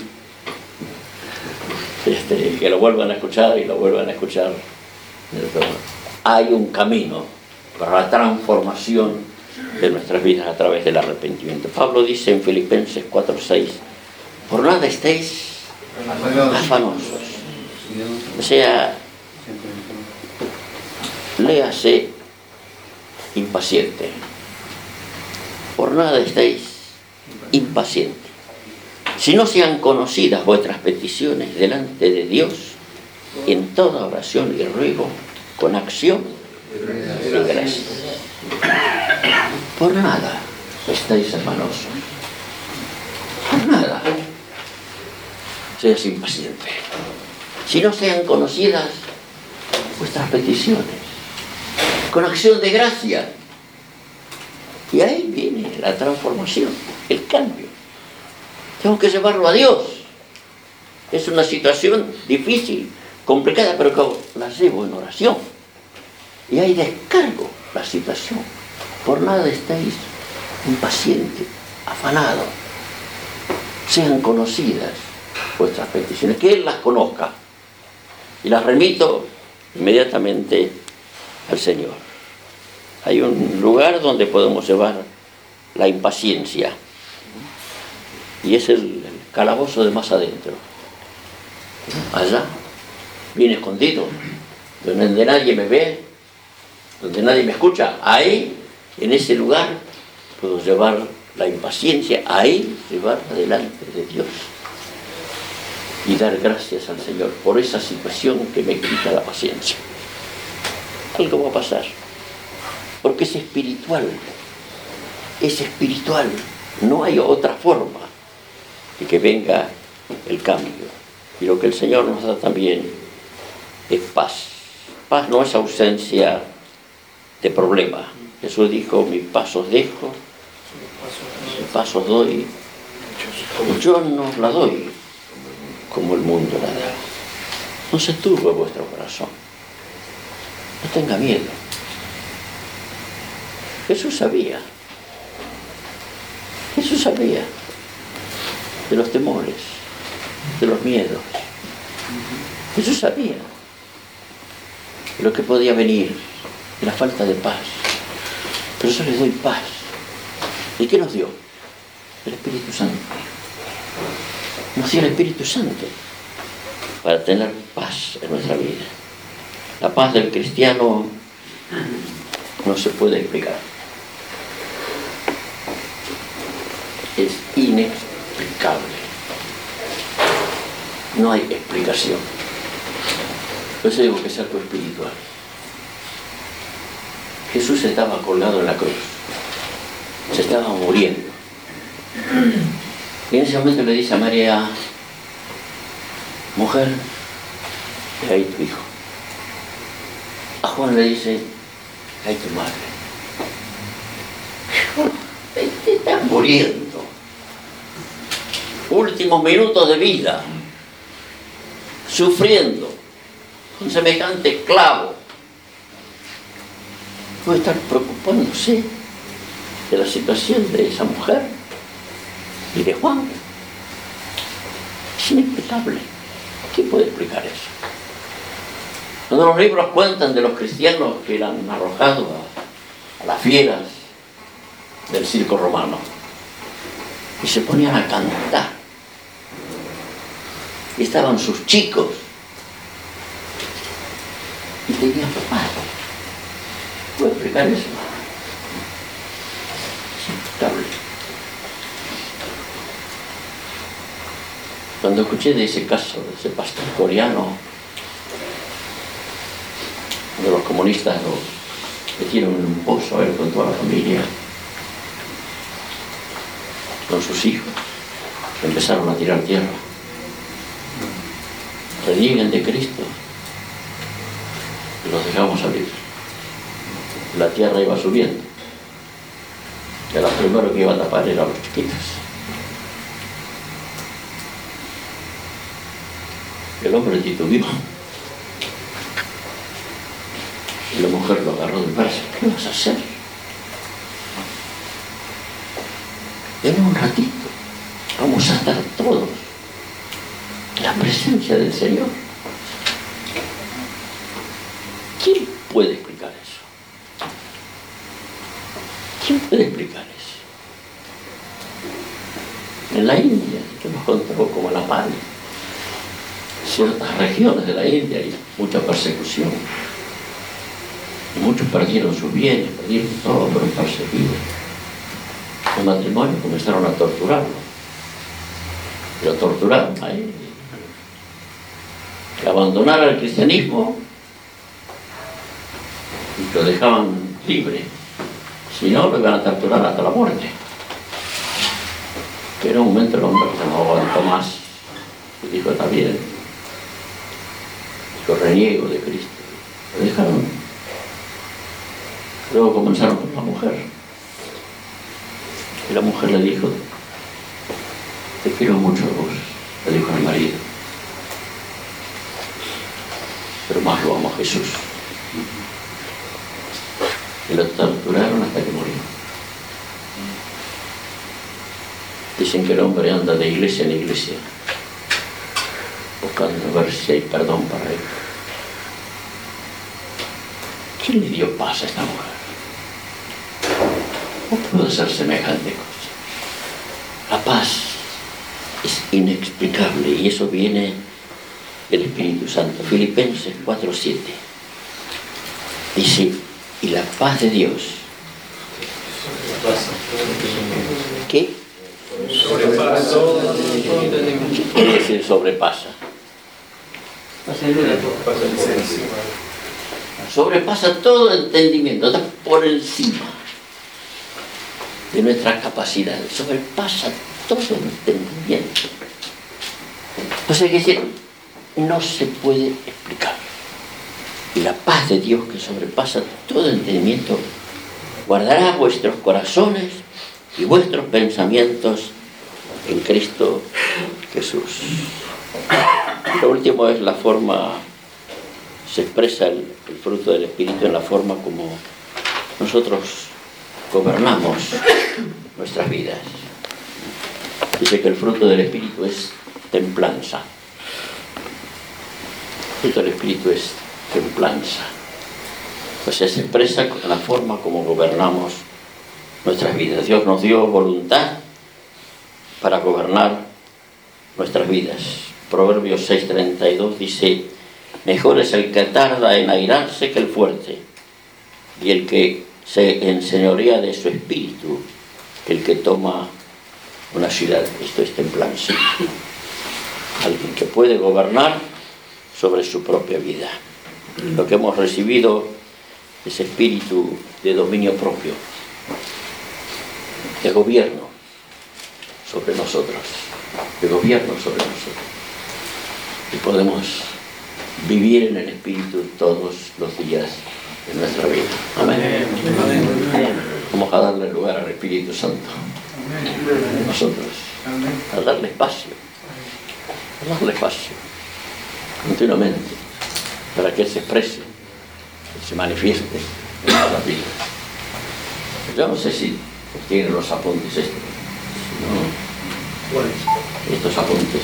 este, que lo vuelvan a escuchar y lo vuelvan a escuchar. Hay un camino para la transformación de nuestras vidas a través del arrepentimiento. Pablo dice en Filipenses cuatro seis, por nada estéis afanosos. O sea, léase impaciente. Por nada estéis impacientes. Si no sean conocidas vuestras peticiones delante de Dios, en toda oración y ruego, con acción de gracias. Por nada estáis afanosos. Por nada seas impaciente. Si no sean conocidas vuestras peticiones, con acción de gracia. Y ahí viene la transformación, el cambio. Tengo que llevarlo a Dios. Es una situación difícil, complicada, pero que la llevo en oración. Y ahí descargo la situación. Por nada estáis impacientes, afanados. Sean conocidas vuestras peticiones, que Él las conozca. Y las remito inmediatamente al Señor. Hay un lugar donde podemos llevar la impaciencia. Y es el, el calabozo de más adentro. Allá, bien escondido, donde nadie me ve, donde nadie me escucha. Ahí, en ese lugar, puedo llevar la impaciencia. Ahí, llevar delante de Dios. Y dar gracias al Señor por esa situación que me quita la paciencia. Algo va a pasar. Porque es espiritual. Es espiritual. No hay otra forma de que venga el cambio. Y lo que el Señor nos da también es paz. Paz no es ausencia de problema. Jesús dijo, mi paz os dejo, mi paz os doy. Yo no os la doy como el mundo la da. No se turbe vuestro corazón. No tenga miedo. Jesús sabía. Jesús sabía de los temores, de los miedos. Jesús sabía de lo que podía venir, de la falta de paz. Pero yo les doy paz. ¿Y qué nos dio? El Espíritu Santo. Nos dio el Espíritu Santo para tener paz en nuestra vida. La paz del cristiano no se puede explicar. Es inexplicable. No hay explicación. Por eso digo que es algo espiritual. Jesús estaba colgado en la cruz. Se estaba muriendo. Y en ese momento le dice a María, mujer, he ahí tu hijo. A Juan le dice, he ahí tu madre. Te estás muriendo. Últimos minutos de vida. Sufriendo. Con semejante clavo. Puede estar preocupándose de la situación de esa mujer y de Juan. Es inexplicable. ¿Quién puede explicar eso? Cuando los libros cuentan de los cristianos que eran arrojados a, a las fieras del circo romano y se ponían a cantar y estaban sus chicos y tenía paz. ¿Puedo explicar eso? Es impecable. Cuando escuché de ese caso, de ese pastor coreano, de los comunistas lo metieron en un pozo a él con toda la familia, con sus hijos, empezaron a tirar tierra. Renieguen de Cristo y los dejamos salir. La tierra iba subiendo. Y lo primero que iba a tapar eran los chiquitos. El hombre titubeó. Y la mujer lo agarró del brazo. ¿Qué vas a hacer? En un ratito vamos a estar todos en la presencia del Señor. ¿Quién puede explicar eso? ¿Quién puede explicar eso? En la India, que nos contó como la Pali, ciertas regiones de la India hay mucha persecución. Y muchos perdieron sus bienes, perdieron todo, pero perseguidos. El matrimonio comenzaron a torturarlo. Lo torturaron ahí. Que abandonara el cristianismo y lo dejaban libre. Si no, lo iban a torturar hasta la muerte. Pero en un momento el hombre no aguantó más y dijo, está bien. Dijo, reniego de Cristo. Lo dejaron. Luego comenzaron con la mujer. Y la mujer le dijo, te quiero mucho a vos, le dijo al marido. Pero más lo amo a Jesús. Y lo torturaron hasta que murió. Dicen que el hombre anda de iglesia en iglesia, buscando ver si hay perdón para él. ¿Quién le dio paz a esta mujer? ¿Cómo pudo ser semejante cosa? La paz es inexplicable y eso viene del Espíritu Santo. Filipenses cuatro siete dice, y la paz de Dios, ¿qué? Sobrepasa todo entendimiento. ¿Qué quiere decir sobrepasa? Sobrepasa todo entendimiento, está por encima de nuestras capacidades, sobrepasa todo entendimiento. O sea, que decir, no se puede explicar. Y la paz de Dios que sobrepasa todo entendimiento guardará vuestros corazones y vuestros pensamientos en Cristo Jesús. Lo último es la forma, se expresa el, el fruto del Espíritu en la forma como nosotros gobernamos nuestras vidas. Dice que el fruto del Espíritu es templanza. El fruto del Espíritu es templanza. O sea, se expresa en la forma como gobernamos nuestras vidas. Dios nos dio voluntad para gobernar nuestras vidas. Proverbios seis treinta y dos dice, mejor es el que tarda en airarse que el fuerte, y el que se enseñorea de su espíritu, que el que toma una ciudad. Esto es templanza. Alguien que puede gobernar sobre su propia vida. Lo que hemos recibido es espíritu de dominio propio, de gobierno sobre nosotros, de gobierno sobre nosotros. Y podemos vivir en el Espíritu todos los días de nuestra vida. Amén. Vamos a darle lugar al Espíritu Santo. Nosotros, a darle espacio, a darle espacio, continuamente, para que Él se exprese, que se manifieste en nuestras vidas. Yo no sé si tienen los apuntes estos, ¿no? Estos apuntes.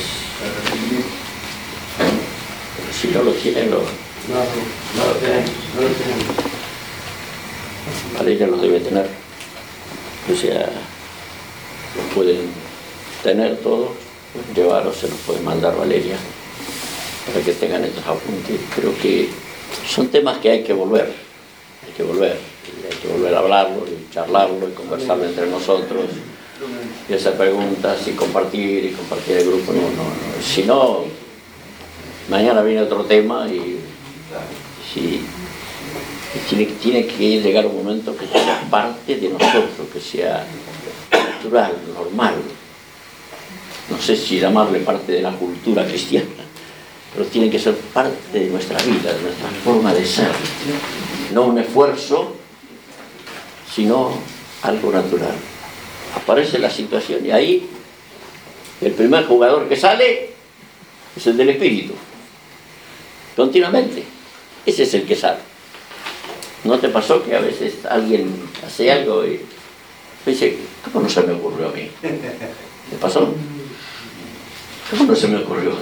Pero si no lo tienen, lo, No, no lo tenemos, no lo tenemos. Valeria los debe tener. O sea, los pueden tener todos, pueden llevar o se los puede mandar Valeria para que tengan estos apuntes. Creo que Son temas que hay que volver, hay que volver, y hay que volver a hablarlo, y charlarlo, y conversarlo entre nosotros, y hacer preguntas, y compartir, y compartir el grupo. No, no, no. Si no, mañana viene otro tema, y, si, y tiene, tiene que llegar un momento que sea parte de nosotros, que sea natural, normal. No sé si llamarle parte de la cultura cristiana, pero tiene que ser parte de nuestra vida, de nuestra forma de ser. No un esfuerzo, sino algo natural. Aparece la situación y ahí el primer jugador que sale es el del espíritu. Continuamente. Ese es el que sale. ¿No te pasó que a veces alguien hace algo y dice, ¿cómo no se me ocurrió a mí? ¿Te pasó? ¿Cómo no se me ocurrió?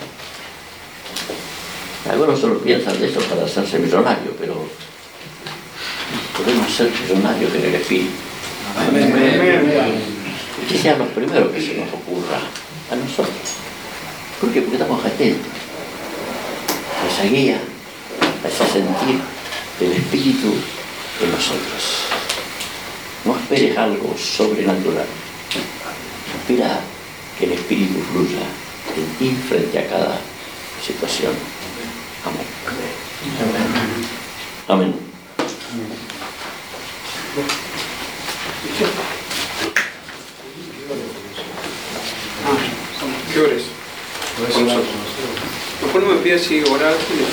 Algunos solo piensan de eso para hacerse millonario, pero podemos ser millonarios en el espíritu. Que sean los primeros que se nos ocurra a nosotros. ¿Por qué? Porque estamos atentos a esa guía, a ese sentir del espíritu en nosotros. No esperes algo sobrenatural. Espera que el espíritu fluya en ti frente a cada situación. Amén. Amén. ¿Qué hora es? Con nosotros. Nos ponemos en pie así, orar.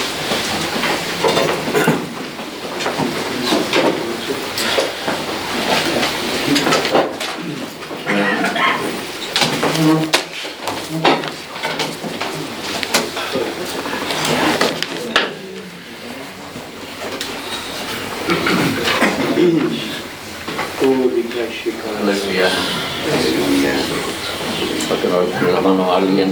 Aleluya. Para que nos ponga la mano a alguien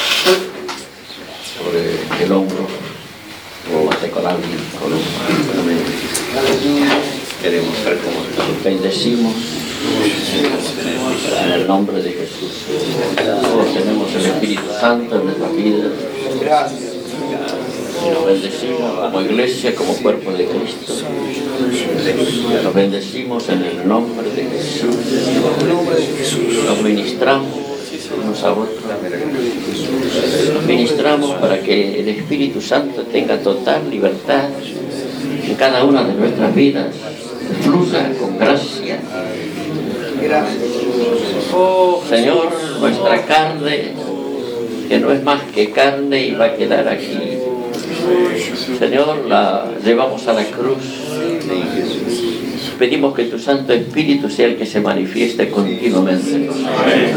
sobre el hombro o bate con alguien con un amén. Queremos ser como Jesús. Bendecimos en el nombre de Jesús. Todos tenemos el Espíritu Santo en nuestras vidas. Y nos bendecimos como iglesia, como cuerpo de Cristo. Nos bendecimos en el nombre de Jesús. Nos ministramos unos a otros. Nos ministramos para que el Espíritu Santo tenga total libertad en cada una de nuestras vidas. Fluya con gracia. Señor, nuestra carne, que no es más que carne y va a quedar aquí. Señor, la llevamos a la cruz. Pedimos que tu Santo Espíritu sea el que se manifieste continuamente en nosotros.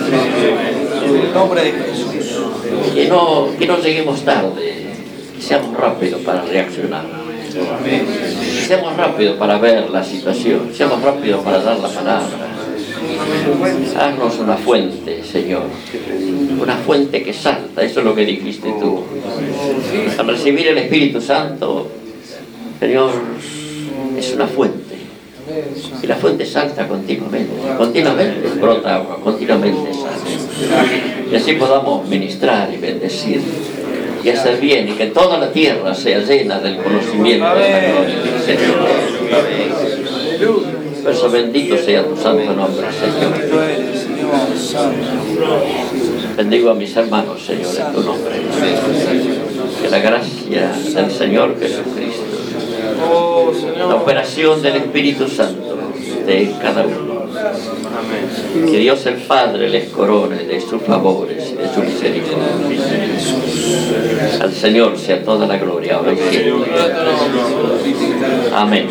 Que no, que no lleguemos tarde, que seamos rápidos para reaccionar. Que seamos rápidos para ver la situación, seamos rápidos para dar la palabra. Haznos una fuente, Señor, una fuente que salta, eso es lo que dijiste tú. Al recibir el Espíritu Santo, Señor, es una fuente. Y la fuente salta continuamente, continuamente brota agua, continuamente salta. Y así podamos ministrar y bendecir y hacer bien, y que toda la tierra sea llena del conocimiento de la gloria del Señor. Por eso bendito sea tu santo nombre, Señor. Bendigo a mis hermanos, Señor, en tu nombre. Que la gracia del Señor Jesucristo, la operación del Espíritu Santo de cada uno. Que Dios el Padre les corone de sus favores y de su misericordia. Al Señor sea toda la gloria, ahora y siempre. Amén.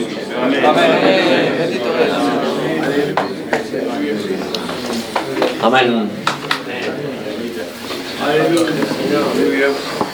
Amén. Aleluya.